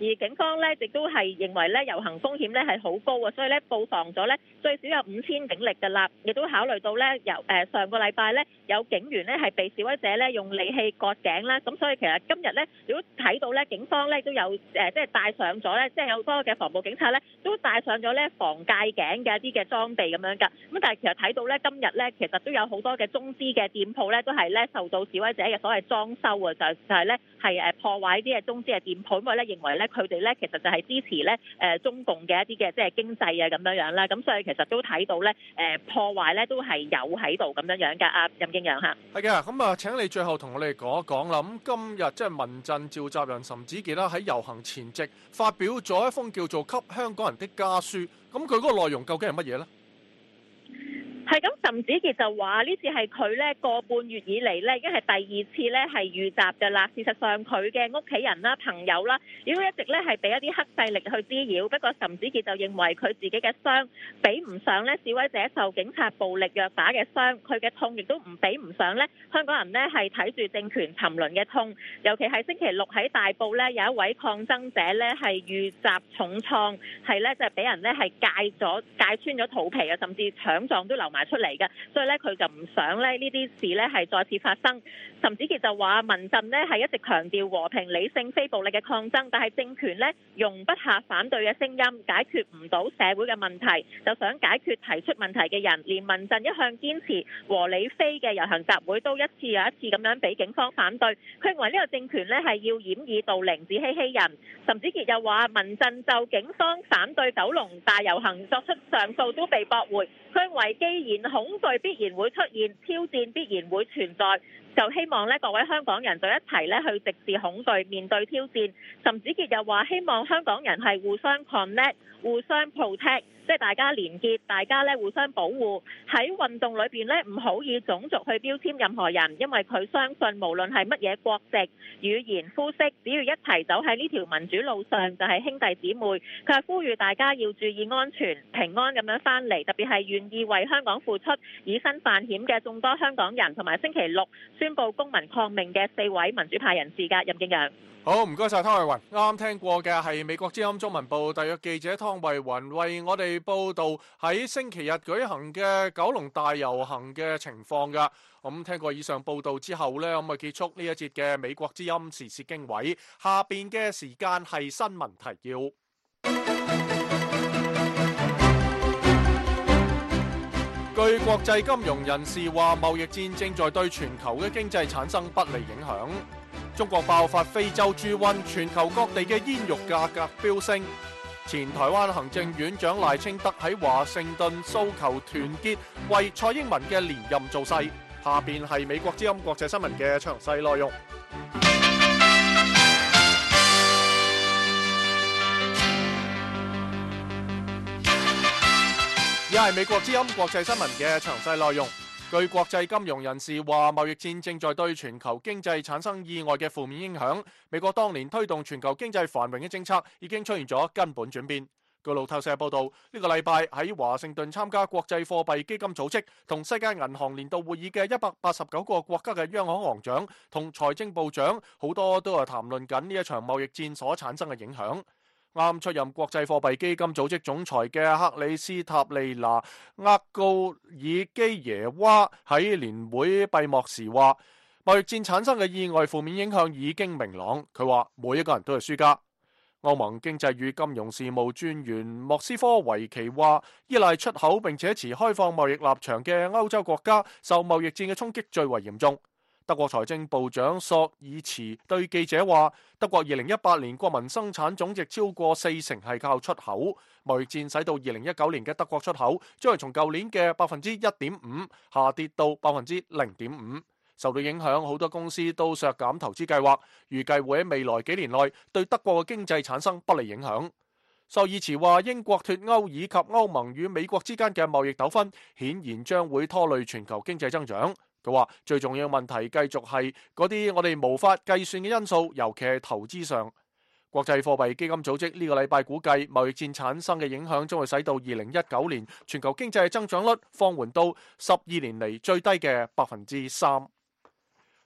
而警方咧亦都係認為咧遊行風險咧係好高啊，所以咧布防咗咧最少有5000警力㗎啦，亦都考慮到咧上個禮拜咧有警員咧係被示威者咧用利器割頸啦，咁所以其實今日咧如果睇到咧警方咧都有即係帶上咗咧，即係有好多嘅防暴警察咧都帶上咗咧防戒頸嘅一啲嘅裝備咁樣㗎，咁但係其實睇到咧今日咧其實都有好多嘅中資嘅店鋪咧都係咧受到示威者嘅所謂裝修啊，就係咧係破壞啲嘅中資嘅店鋪，因為咧認為咧佢哋咧其實就係支持咧中共嘅一啲嘅即係經濟啊咁樣樣啦，咁所以其實都睇到咧破壞咧都係有喺度咁樣樣㗎。阿任敬陽嚇， 係嘅，咁啊請你最後同我哋講一講啦。咁今日即係民陣召集人岑子傑啦喺遊行前夕發表咗一封叫做《給香港人的家書》，咁佢嗰個內容究竟係乜嘢呢？ 係咁，岑子傑就話呢次係佢咧個半月以嚟咧已經係第2次咧係遇襲㗎啦。事實上佢嘅屋企人啦、朋友啦，亦都一直咧係俾一啲黑勢力去滋擾。不過岑子傑就認為佢自己嘅傷比唔上咧示威者受警察暴力虐打嘅傷，佢嘅痛亦都比唔上咧香港人咧係睇住政權沉淪嘅痛。尤其係星期六喺大埔咧有一位抗爭者咧係遇襲重創，係咧就係俾人咧係戒穿咗肚皮啊，甚至腸臟都流埋出嚟嘅，所以咧佢就唔想咧呢啲事咧係再次發生。岑子傑就話民陣呢係一直強調和平理性非暴力嘅抗爭，但係政權呢容不下反對嘅聲音，解決唔到社會嘅問題，就想解決提出問題嘅人。連民陣一向堅持和理非嘅遊行集會都一次又一次咁樣俾警方反對，佢認為呢個政權呢係要掩耳盜鈴、自欺欺人。岑子傑又話民陣就警方反對九龍大遊行作出上訴都被駁回，佢認為既然恐懼必然會出現，挑戰必然會存在，就希望咧各位香港人就一齊咧去直視恐懼，面對挑戰。岑子傑又話希望香港人係互相 connect、互相 protect， 即係大家連結，大家咧互相保護。喺運動裏邊咧唔好以種族去標籤任何人，因為佢相信無論係乜嘢國籍、語言、膚色，只要一齊走喺呢條民主路上，就係兄弟姊妹。佢係呼籲大家要注意安全、平安咁樣翻嚟，特別係願意為香港付出、以身犯險嘅眾多香港人，同埋星期六宣布公民抗命嘅4位民主派人士㗎。任敬陽。 好，唔該晒湯慧雲。啱啱聽過嘅係美國之音中文部特約記者湯慧雲為我哋報道喺星期日舉行嘅九龍大遊行嘅情況㗎。咁聽過以上報道之後呢，咁啊結束呢一節嘅美國之音時事經緯。下邊嘅時間係新聞提要。據國際金融人士話，貿易戰正在對全球嘅經濟產生不利影響。中國爆發非洲豬瘟，全球各地嘅煙肉價格飆升。前台灣行政院長賴清德喺華盛頓訴求團結，為蔡英文嘅連任造勢。下邊係美國之音國際新聞嘅詳細內容。而係美國之音國際新聞嘅詳細內容。據國際金融人士話，貿易戰正在對全球經濟產生意外嘅負面影響。美國當年推動全球經濟繁榮嘅政策已經出現咗根本轉變。據路透社報道，呢個禮拜喺華盛頓參加國際貨幣基金組織同世界銀行年度會議嘅189個國家嘅央行行長同財政部長，好多都係談論緊呢一場貿易戰所產生嘅影響。啱出任國際貨幣基金組織總裁嘅克里斯塔利娜厄高爾基耶娃喺年會閉幕時話，貿易戰產生嘅意外負面影響已經明朗。佢話每一個人都係輸家。歐盟經濟與金融事務專員莫斯科維奇話，依賴出口並且持開放貿易立場嘅歐洲國家受貿易戰嘅衝擊最為嚴重。德國財政部長索爾茨對記者話，德國2018年國民生產總值超過40%係靠出口。貿易戰使到2019年嘅德國出口將係從舊年嘅1.5%下跌到0.5%。受到影響，好多公司都削減投資計劃，預計會喺未來幾年內對德國嘅經濟產生不利影響。索爾茨話，英國脫歐以及歐盟與美國之間嘅貿易糾紛顯然將會拖累全球經濟增長。佢話最重要嘅問題繼續係嗰啲我哋無法計算嘅因素，尤其係投資上。國際貨幣基金組織呢個禮拜估計，貿易戰產生嘅影響將會使到2019年全球經濟增長率放緩到12年嚟最低嘅3%。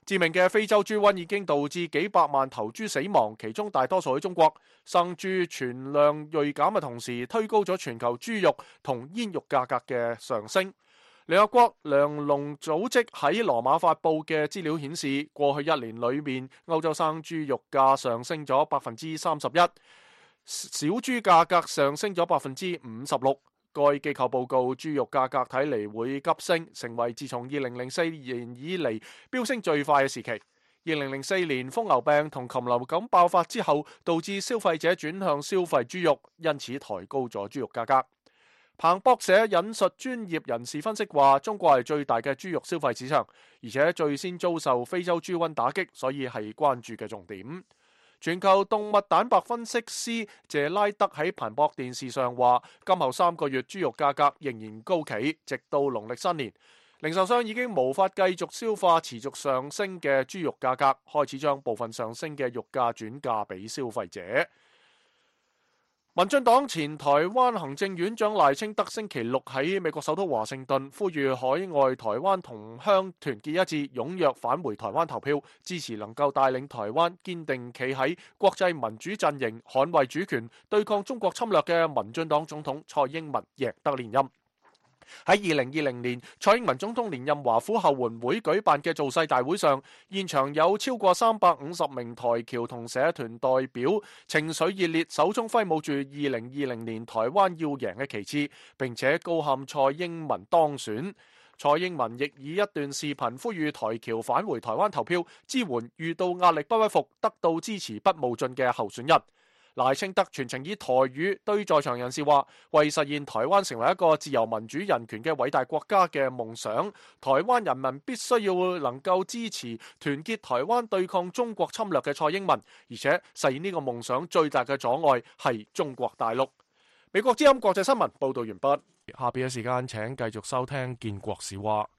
致命嘅非洲豬瘟已經導致幾百萬頭豬死亡，其中大多數喺中國。生豬存量銳減嘅同時，推高咗全球豬肉同煙肉價格嘅上升。聯合國糧農組織喺羅馬發布嘅資料顯示，過去1年裏面，歐洲生豬肉價上升咗31%，小豬價格上升咗56%。該機構報告，豬肉價格睇嚟會急升，成為自從2004年以嚟飆升最快嘅時期。2004年瘋牛病同禽流感爆發之後，導致消費者轉向消費豬肉，因此抬高咗豬肉價格。彭博社引述專業人士分析話，中國係最大嘅豬肉消費市場，而且最先遭受非洲豬瘟打擊，所以係關注嘅重點。全球動物蛋白分析師謝拉德喺彭博電視上話，今後3個月豬肉價格仍然高企，直到農曆新年。零售商已經無法繼續消化持續上升嘅豬肉價格，開始將部分上升嘅肉價轉嫁俾消費者。民進黨前台灣行政院長賴清德星期六喺美國首都華盛頓呼籲海外台灣同鄉團結一致，踴躍返回台灣投票，支持能夠帶領台灣堅定企喺國際民主陣營，捍衛主權，對抗中國侵略嘅民進黨總統蔡英文贏得連任。喺2020年，蔡英文總統連任華府後援會舉辦嘅造勢大會上，現場有超過350名台僑同社團代表情緒熱烈，手中揮舞住2020年台灣要贏嘅旗幟，並且高喊蔡英文當選。蔡英文亦以一段視頻呼籲台僑返回台灣投票，支援遇到壓力不屈服、得到支持不冒進嘅候選人。賴清德全程以台語對在場人士話，為實現台灣成為一個自由民主人權嘅偉大國家嘅夢想，台灣人民必須要能夠支持團結台灣對抗中國侵略嘅蔡英文，而且實現呢個夢想最大嘅阻礙係中國大陸。美國之音國際新聞報道完畢，下邊嘅時間請繼續收聽建國史話。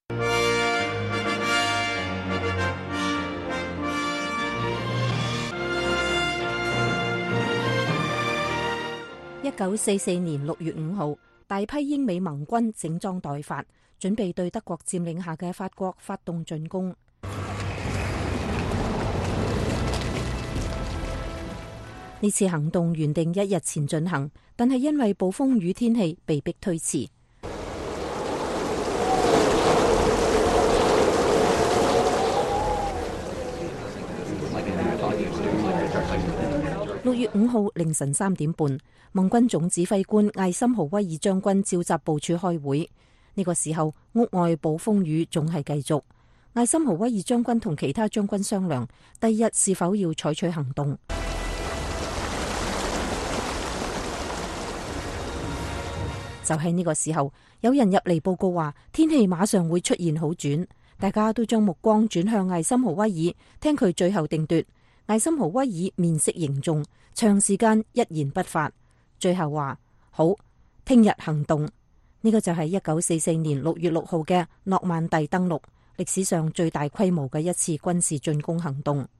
1944年6月5號，大批英美盟軍整裝待發，準備對德國佔領下嘅法國發動進攻。呢次行動原定1日前進行，但係因為暴風雨天氣被迫推遲。6月5號凌晨3點半，盟軍總指揮官艾森豪威爾將軍召集部署開會。呢個時候，屋外暴風雨仲係繼續。艾森豪威爾將軍同其他將軍商量，第一日是否要採取行動。就喺呢個時候，有人入嚟報告話，天氣馬上會出現好轉。大家都將目光轉向艾森豪威爾，聽佢最後定奪。艾森豪威爾面色凝重，長時間一言不發，最後話：好，聽日行動。呢個就係1944年6月6號嘅諾曼第登陸，歷史上最大規模嘅一次軍事進攻行動。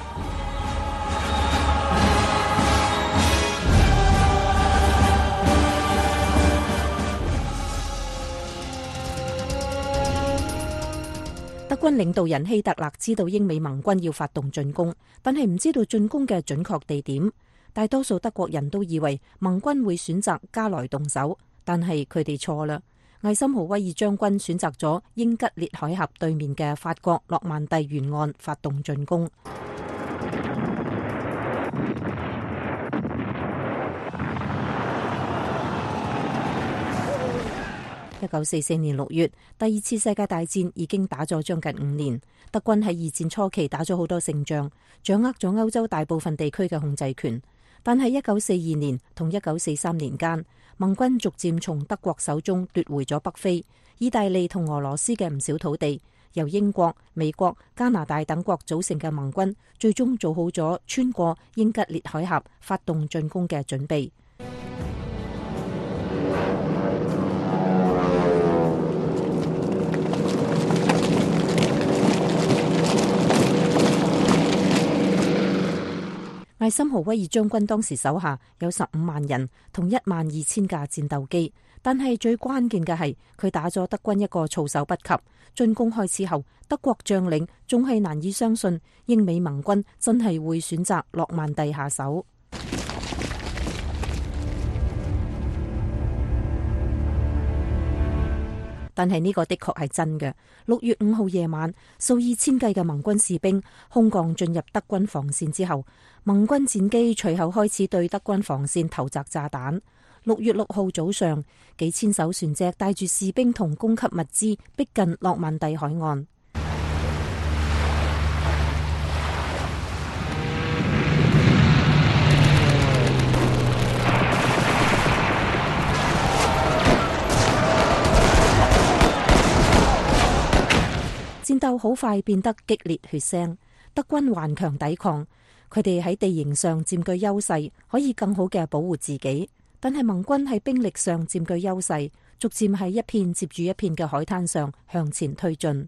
德軍領導人希特勒知道英美盟軍要發動進攻，但係唔知道進攻嘅準確地點。大多數德國人都以為盟軍會選擇加來動手，但係佢哋錯啦。艾森豪威爾將軍選擇咗英吉利海峽對面嘅法國諾曼第沿岸發動進攻。1944年6月，第二次世界大戰已經打咗將近5年。德軍喺二戰初期打咗好多勝仗，掌握咗歐洲大部分地區嘅控制權。但係1942年同1943年間，盟軍逐漸從德國手中奪回咗北非、意大利同俄羅斯嘅唔少土地。由英國、美國、加拿大等國組成嘅盟軍，最終做好咗穿過英吉利海峽發動進攻嘅準備。艾森豪威爾將軍當時手下有15萬人同12000架戰鬥機， 但係最關鍵嘅係佢打咗德軍一個措手不及。進攻開始後，德國將領仲係難以相信英美盟軍真係會選擇諾曼第下手。但係呢個的確係真嘅。6月5號夜晚，數以千計嘅盟軍士兵空降進入德軍防線之後，盟軍戰機隨後開始對德軍防線投擲炸彈。6月6號早上，幾千艘船隻帶住士兵同供給物資逼近諾曼第海岸。戰鬥好快變得激烈血腥，德軍頑強抵抗，佢哋喺地形上佔據優勢，可以更好嘅保護自己。但係盟軍喺兵力上佔據優勢，逐漸喺一片接住一片嘅海灘上向前推進。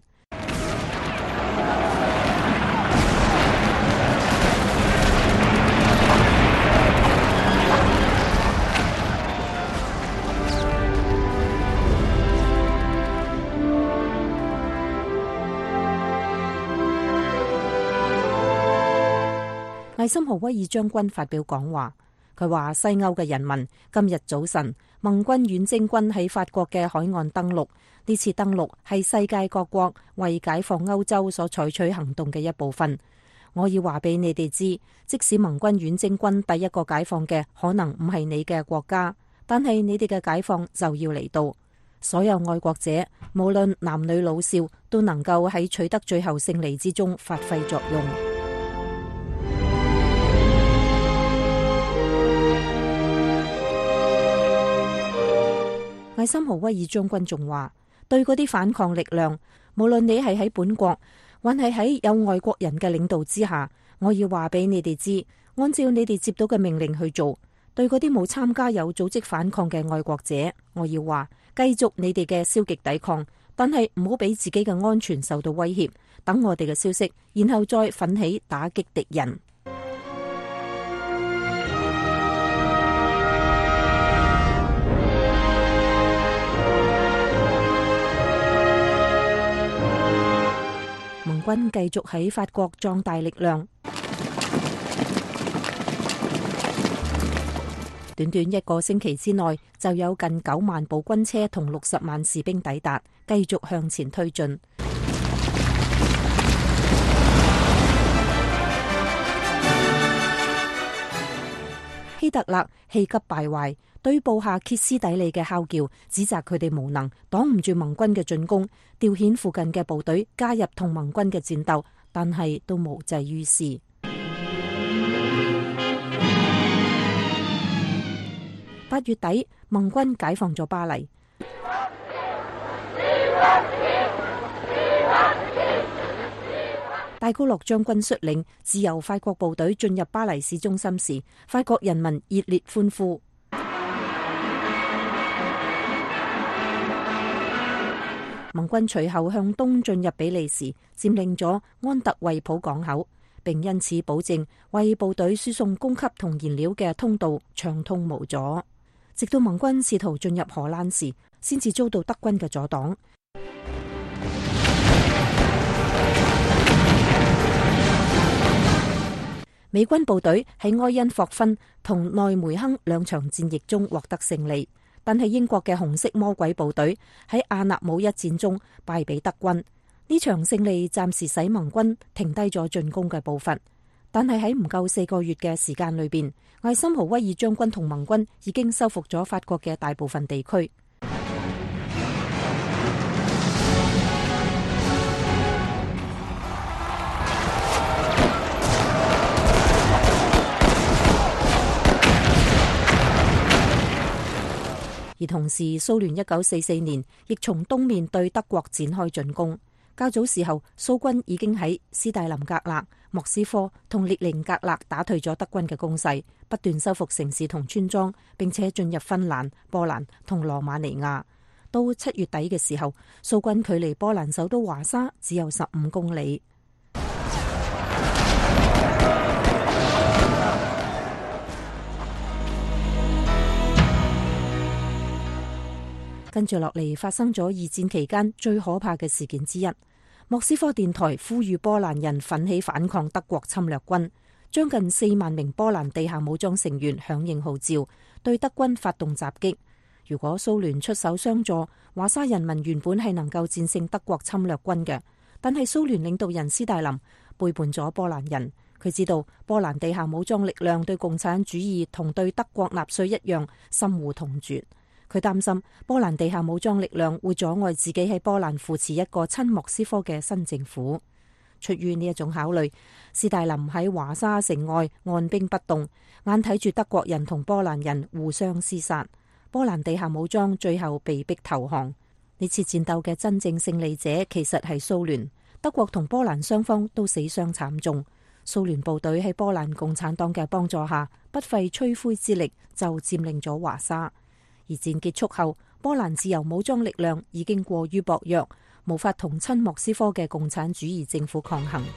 艾森豪威爾將軍發表講話，佢話西歐嘅人民，今日早晨盟軍遠征軍喺法國嘅海岸登陸，呢次登陸係世界各國為解放歐洲所採取行動嘅一部分。我要話俾你哋知，即使盟軍遠征軍第一個解放嘅可能唔係你嘅國家，但係你哋嘅解放就要嚟到。所有愛國者，無論男女老少，都能夠喺取得最後勝利之中發揮作用。艾森豪威爾將軍仲話，對嗰啲反抗力量，無論你係喺本國，還係喺有外國人嘅領導之下，我要話俾你哋知，按照你哋接到嘅命令去做。對嗰啲冇參加有組織反抗嘅愛國者，我要話，繼續你哋嘅消極抵抗，但係唔好俾自己嘅安全受到威脅。等我哋嘅消息，然後再奮起打擊敵人。盟軍繼續喺法國壯大力量，短短一個星期之內就有近9萬部軍車同60萬士兵抵達，繼續向前推進。希特勒氣急敗壞，對部下歇斯底里嘅哮叫，指責佢哋無能，擋唔住盟軍嘅進攻，調遣附近嘅部隊加入同盟軍嘅戰鬥，但係都無濟於事。8月底，盟軍解放咗巴黎。戴高樂將軍率領自由法國部隊進入巴黎市中心時，法國人民熱烈歡呼。盟軍隨後向東進入比利時，佔領咗安特衛普港口，並因此保證為部隊輸送供給同燃料嘅通道暢通無阻。直到盟軍試圖進入荷蘭時，先至遭到德軍嘅阻擋。美軍部隊喺埃因霍芬同內梅亨2場戰役中獲得勝利，但係英國嘅紅色魔鬼部隊喺阿納姆一戰中敗俾德軍。呢場勝利暫時使盟軍停低咗進攻嘅步伐，但係喺唔夠4個月嘅時間裏邊，艾森豪威爾將軍同盟軍已經收復咗法國嘅大部分地區。而同時，蘇聯1944年亦從東面對德國展開進攻。較早時候，蘇軍已經喺斯大林格勒、莫斯科同列寧格勒打退咗德軍嘅攻勢，不斷收復城市同村莊，並且進入芬蘭、波蘭同羅馬尼亞。到7月底嘅時候，蘇軍距離波蘭首都華沙只有15公里。 跟住落嚟發生咗二戰期間最可怕嘅事件之一。莫斯科電台呼籲波蘭人奮起反抗德國侵略軍，將近4萬名波蘭地下武裝成員響應號召，對德軍發動襲擊。如果蘇聯出手相助，華沙人民原本係能夠戰勝德國侵略軍嘅，但係蘇聯領導人斯大林背叛咗波蘭人。佢知道波蘭地下武裝力量對共產主義同對德國納粹一樣深惡痛絕。佢擔心波蘭地下武裝力量會阻礙自己喺波蘭扶持一個親莫斯科嘅新政府。出於呢一種考慮，斯大林喺華沙城外按兵不動，眼睇住德國人同波蘭人互相廝殺。波蘭地下武裝最後被逼投降。呢次戰鬥嘅真正勝利者其實係蘇聯，德國同波蘭雙方都死傷慘重。蘇聯部隊喺波蘭共產黨嘅幫助下，不費吹灰之力就佔領咗華沙。而戰結束後，波蘭自由武裝力量已經過於薄弱，無法同親莫斯科嘅共產主義政府抗衡。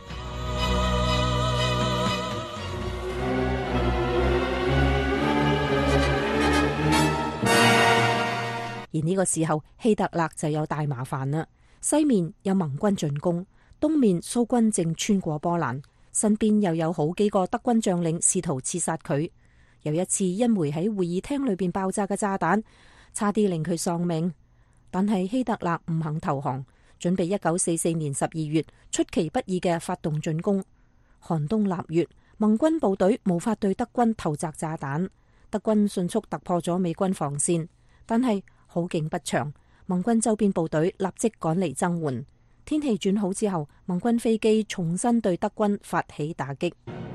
而呢個時候，希特勒就有大麻煩啦。西面有盟軍進攻，東面蘇軍正穿過波蘭，身邊又有好幾個德軍將領試圖刺殺佢。有一次，一枚喺會議廳裏邊爆炸嘅炸彈，差啲令佢喪命。但係希特勒唔肯投降，準備1944年12月出其不意嘅發動進攻。寒冬臘月，盟軍部隊無法對德軍投擲炸彈，德軍迅速突破咗美軍防線，但係好景不長，盟軍周邊部隊立即趕嚟增援。天氣轉好之後，盟軍飛機重新對德軍發起打擊。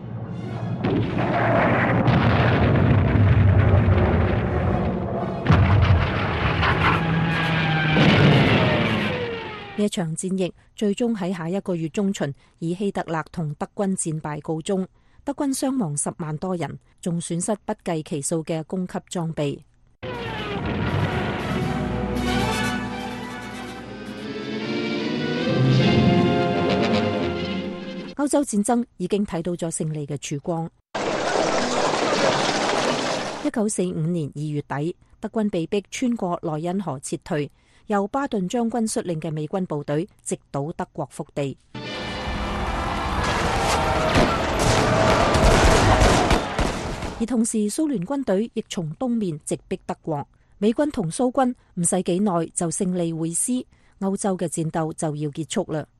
呢一場戰役最終喺下一個月中旬以希特勒同德軍戰敗告終，德軍傷亡10萬多人，仲損失不計其數嘅供給裝備。歐洲戰爭已經睇到咗勝利嘅曙光。1945年2月底，德軍被逼穿過萊茵河撤退，由巴頓將軍率領嘅美軍部隊直搗德國腹地。而同時，蘇聯軍隊亦從東面直逼德國，美軍同蘇軍唔使幾耐就勝利會師，歐洲嘅戰鬥就要結束啦。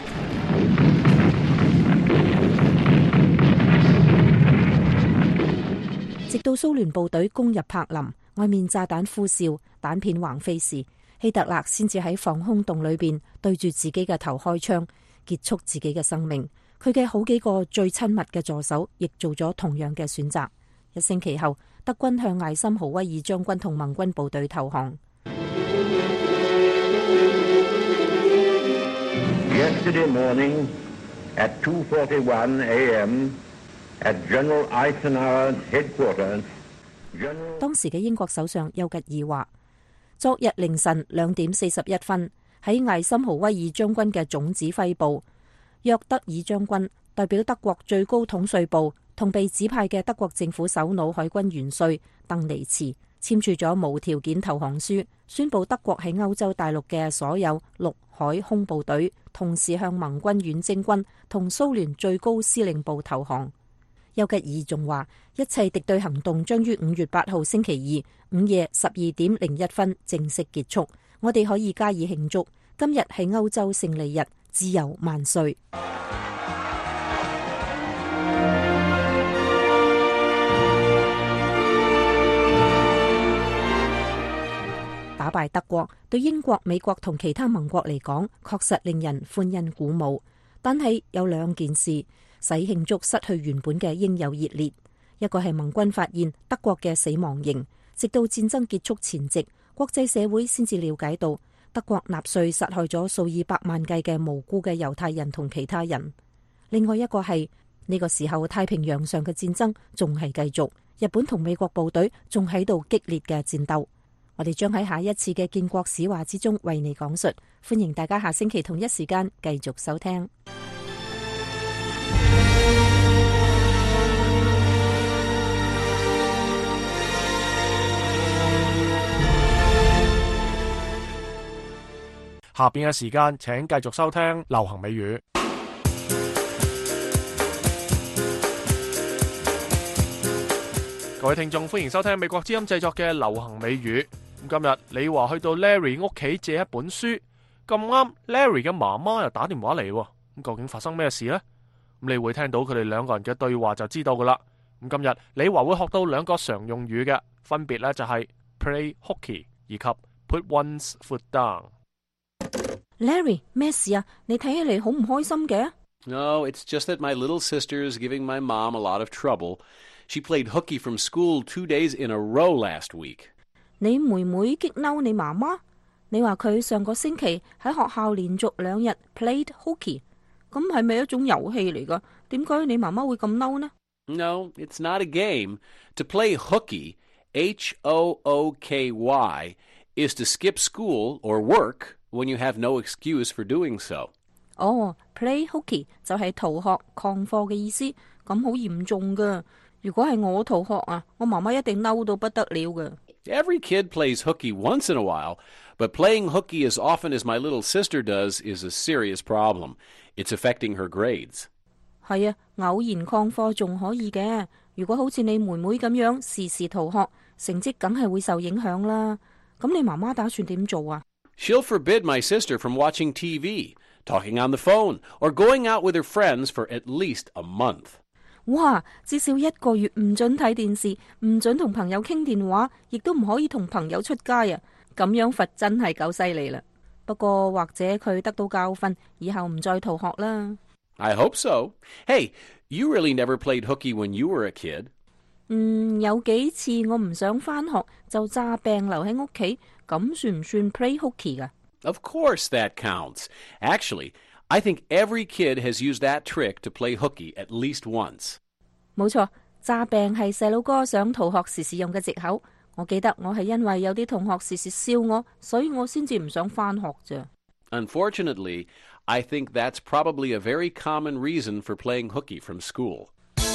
直到蘇聯部隊攻入柏林，外面炸彈呼嘯，彈片橫飛時，希特勒先至喺防空洞裏邊對住自己嘅頭開槍，結束自己嘅生命。佢嘅好幾個最親密嘅助手亦做咗同樣嘅選擇。1星期後，德軍向艾森豪威爾將軍同盟軍部隊投降。 Yesterday morning at 2:41 a.m. at General Eisenhower's headquarters. 當時嘅英國首相丘吉爾話：昨日凌晨2點41分，喺艾森豪威爾將軍嘅總指揮部，約德爾將軍代表德國最高統帥部同被指派嘅德國政府首腦海軍元帥鄧尼茨簽署咗無條件投降書，宣布德國喺歐洲大陸嘅所有陸海空部隊同時向盟軍遠征軍同蘇聯最高司令部投降。丘吉爾仲話，一切敵對行動將於5月8號星期二午夜12點01分正式結束。我哋可以加以慶祝，今日係歐洲勝利日，自由萬歲！打敗德國對英國、美國同其他盟國嚟講，確實令人歡欣鼓舞。但係有兩件事使慶祝失去原本嘅應有熱烈，一個係盟軍發現德國嘅死亡營，直到戰爭結束前夕，國際社會先至了解到德國納粹殺害咗數以百萬計嘅無辜嘅猶太人同其他人。另外一個係呢個時候太平洋上嘅戰爭仲係繼續，日本同美國部隊仲喺度激烈嘅戰鬥。我哋將喺下一次嘅建國史話之中為你講述，歡迎大家下星期同一時間繼續收聽。 下邊嘅時間請繼續收聽流行美語。各位聽眾，歡迎收聽美國之音製作嘅流行美語。今日李華去到 Larry 屋企借一本書，咁啱 Larry 嘅媽媽又打電話嚟，咁究竟發生咩事呢？咁你會聽到佢哋兩個人嘅對話就知道噶啦。咁今日李華會學到兩個常用語嘅，分別咧就係 play hooky 以及 put one's foot down。Larry， 咩事啊？你睇起嚟好唔開心嘅。 No, it's just that my little sister is giving my mom a lot of trouble. She played hooky from school 2 days in a row last week. 你妹妹激嬲你媽媽？你話佢上個星期喺學校連續2日 played hooky， 咁係咪一種遊戲嚟噶？點解你媽媽會咁嬲呢？ No, it's not a game. To play hooky, H-O-O-K-Y, is to skip school or work when you have no excuse for doing so. play hooky 就係逃學曠課嘅意思，咁好嚴重噶。如果係我逃學啊，我媽媽一定嬲到不得了噶。 Every kid plays hooky once in a while, but playing hooky as often as my little sister does is a serious problem. It's affecting her grades. 係啊，偶然曠課仲可以嘅。如果好似你妹妹咁樣時時逃學，成績梗係會受影響啦。咁你媽媽打算點做啊？ She'll forbid my sister from watching TV, talking on the phone, or going out with her friends for at least a month. 哇！至少1個月唔准睇電視，唔准同朋友傾電話，亦都唔可以同朋友出街啊！咁樣罰真係夠犀利啦。不過或者佢得到教訓，以後唔再逃學啦。 I hope so. Hey, you really never played hooky when you were a kid. 有幾次我唔想返學，就詐病留喺屋企，咁算唔算 play hooky 噶？ Of course that counts. Actually, I think every kid has used that trick to play hooky at least once. 冇錯，詐病係細佬哥想逃學時時用嘅藉口。我記得我係因為有啲同學時時笑我，所以我先至唔想返學咋。 Unfortunately, I think that's probably a very common reason for playing hooky from school.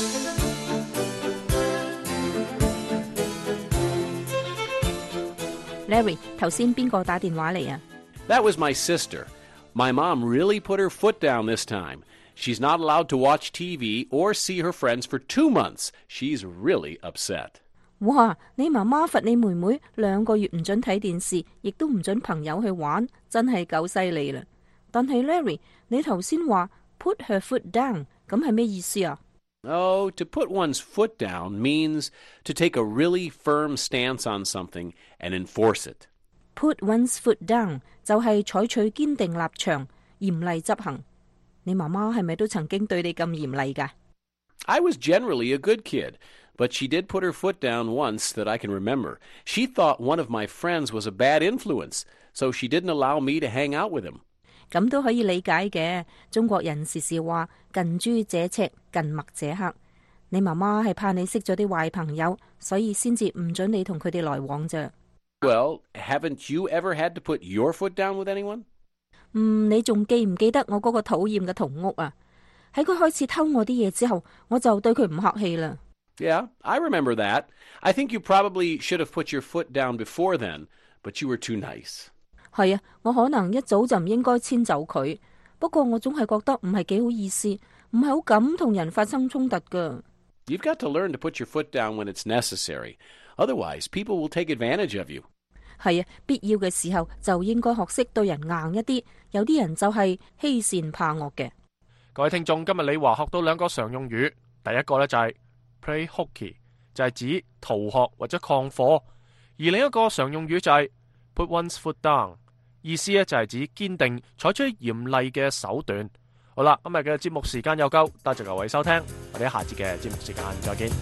Larry， 頭先邊個打電話嚟啊？ That was my sister. My mom really put her foot down this time. She's not allowed to watch TV or see her friends for 2 months. She's really upset. 哇！你媽媽罰你妹妹2個月唔准睇電視，亦都唔准朋友去玩，真係夠犀利啦。但係 Larry， 你頭先話 put her foot down， 咁係咩意思啊？ Oh, to put one's foot down means to take a really firm stance on something and enforce it. Put one's foot down 就係採取堅定立場，嚴厲執行。你媽媽係咪都曾經對你咁嚴厲㗎？ I was generally a good kid, but she did put her foot down once that I can remember. She thought one of my friends was a bad influence, so she didn't allow me to hang out with him. 咁都可以理解嘅。中國人時時話近朱者赤，近墨者黑。你媽媽係怕你識咗啲壞朋友，所以先至唔准你同佢哋來往啫。 Well, haven't you ever had to put your foot down with anyone? 你仲記唔記得我嗰個討厭嘅同屋啊？喺佢開始偷我啲嘢之後，我就對佢唔客氣啦。 Yeah, I remember that. I think you probably should have put your foot down before then, but you were too nice. 係啊，我可能一早就唔應該遷就佢，不過我總係覺得唔係幾好意思，唔係好敢同人發生衝突噶。 You've got to learn to put your foot down when it's necessary. Otherwise, people will take advantage of you. 係啊，必要嘅時候就應該學識對人硬一啲。有啲人就係欺善怕惡嘅。 各位聽眾，今日李華學到2個常用語，第一個呢就係 play hooky， 就係指逃學或者曠課，而另一個常用語就係 put one's foot down， 意思呢就係指堅定採取嚴厲嘅手段。好啦，今日嘅節目時間又夠，多謝各位收聽，我哋下次嘅節目時間再見。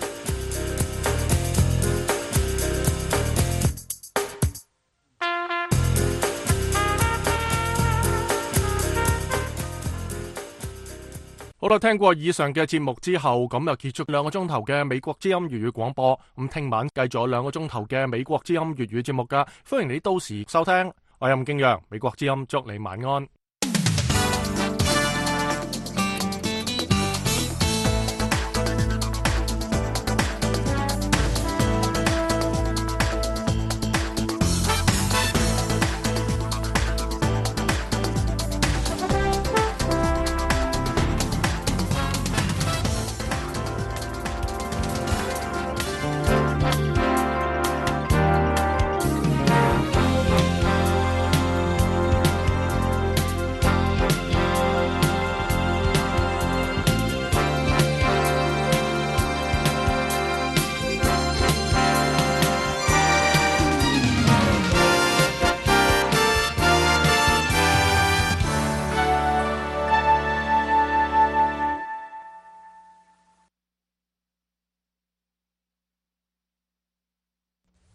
好啦，聽過以上嘅節目之後，咁又結束2個鐘頭嘅美國之音粵語廣播。咁聽晚繼續有2個鐘頭嘅美國之音粵語節目噶，歡迎你到時收聽。我係吳敬陽，美國之音祝你晚安。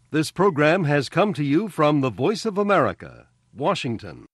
This program has come to you from the Voice of America, Washington.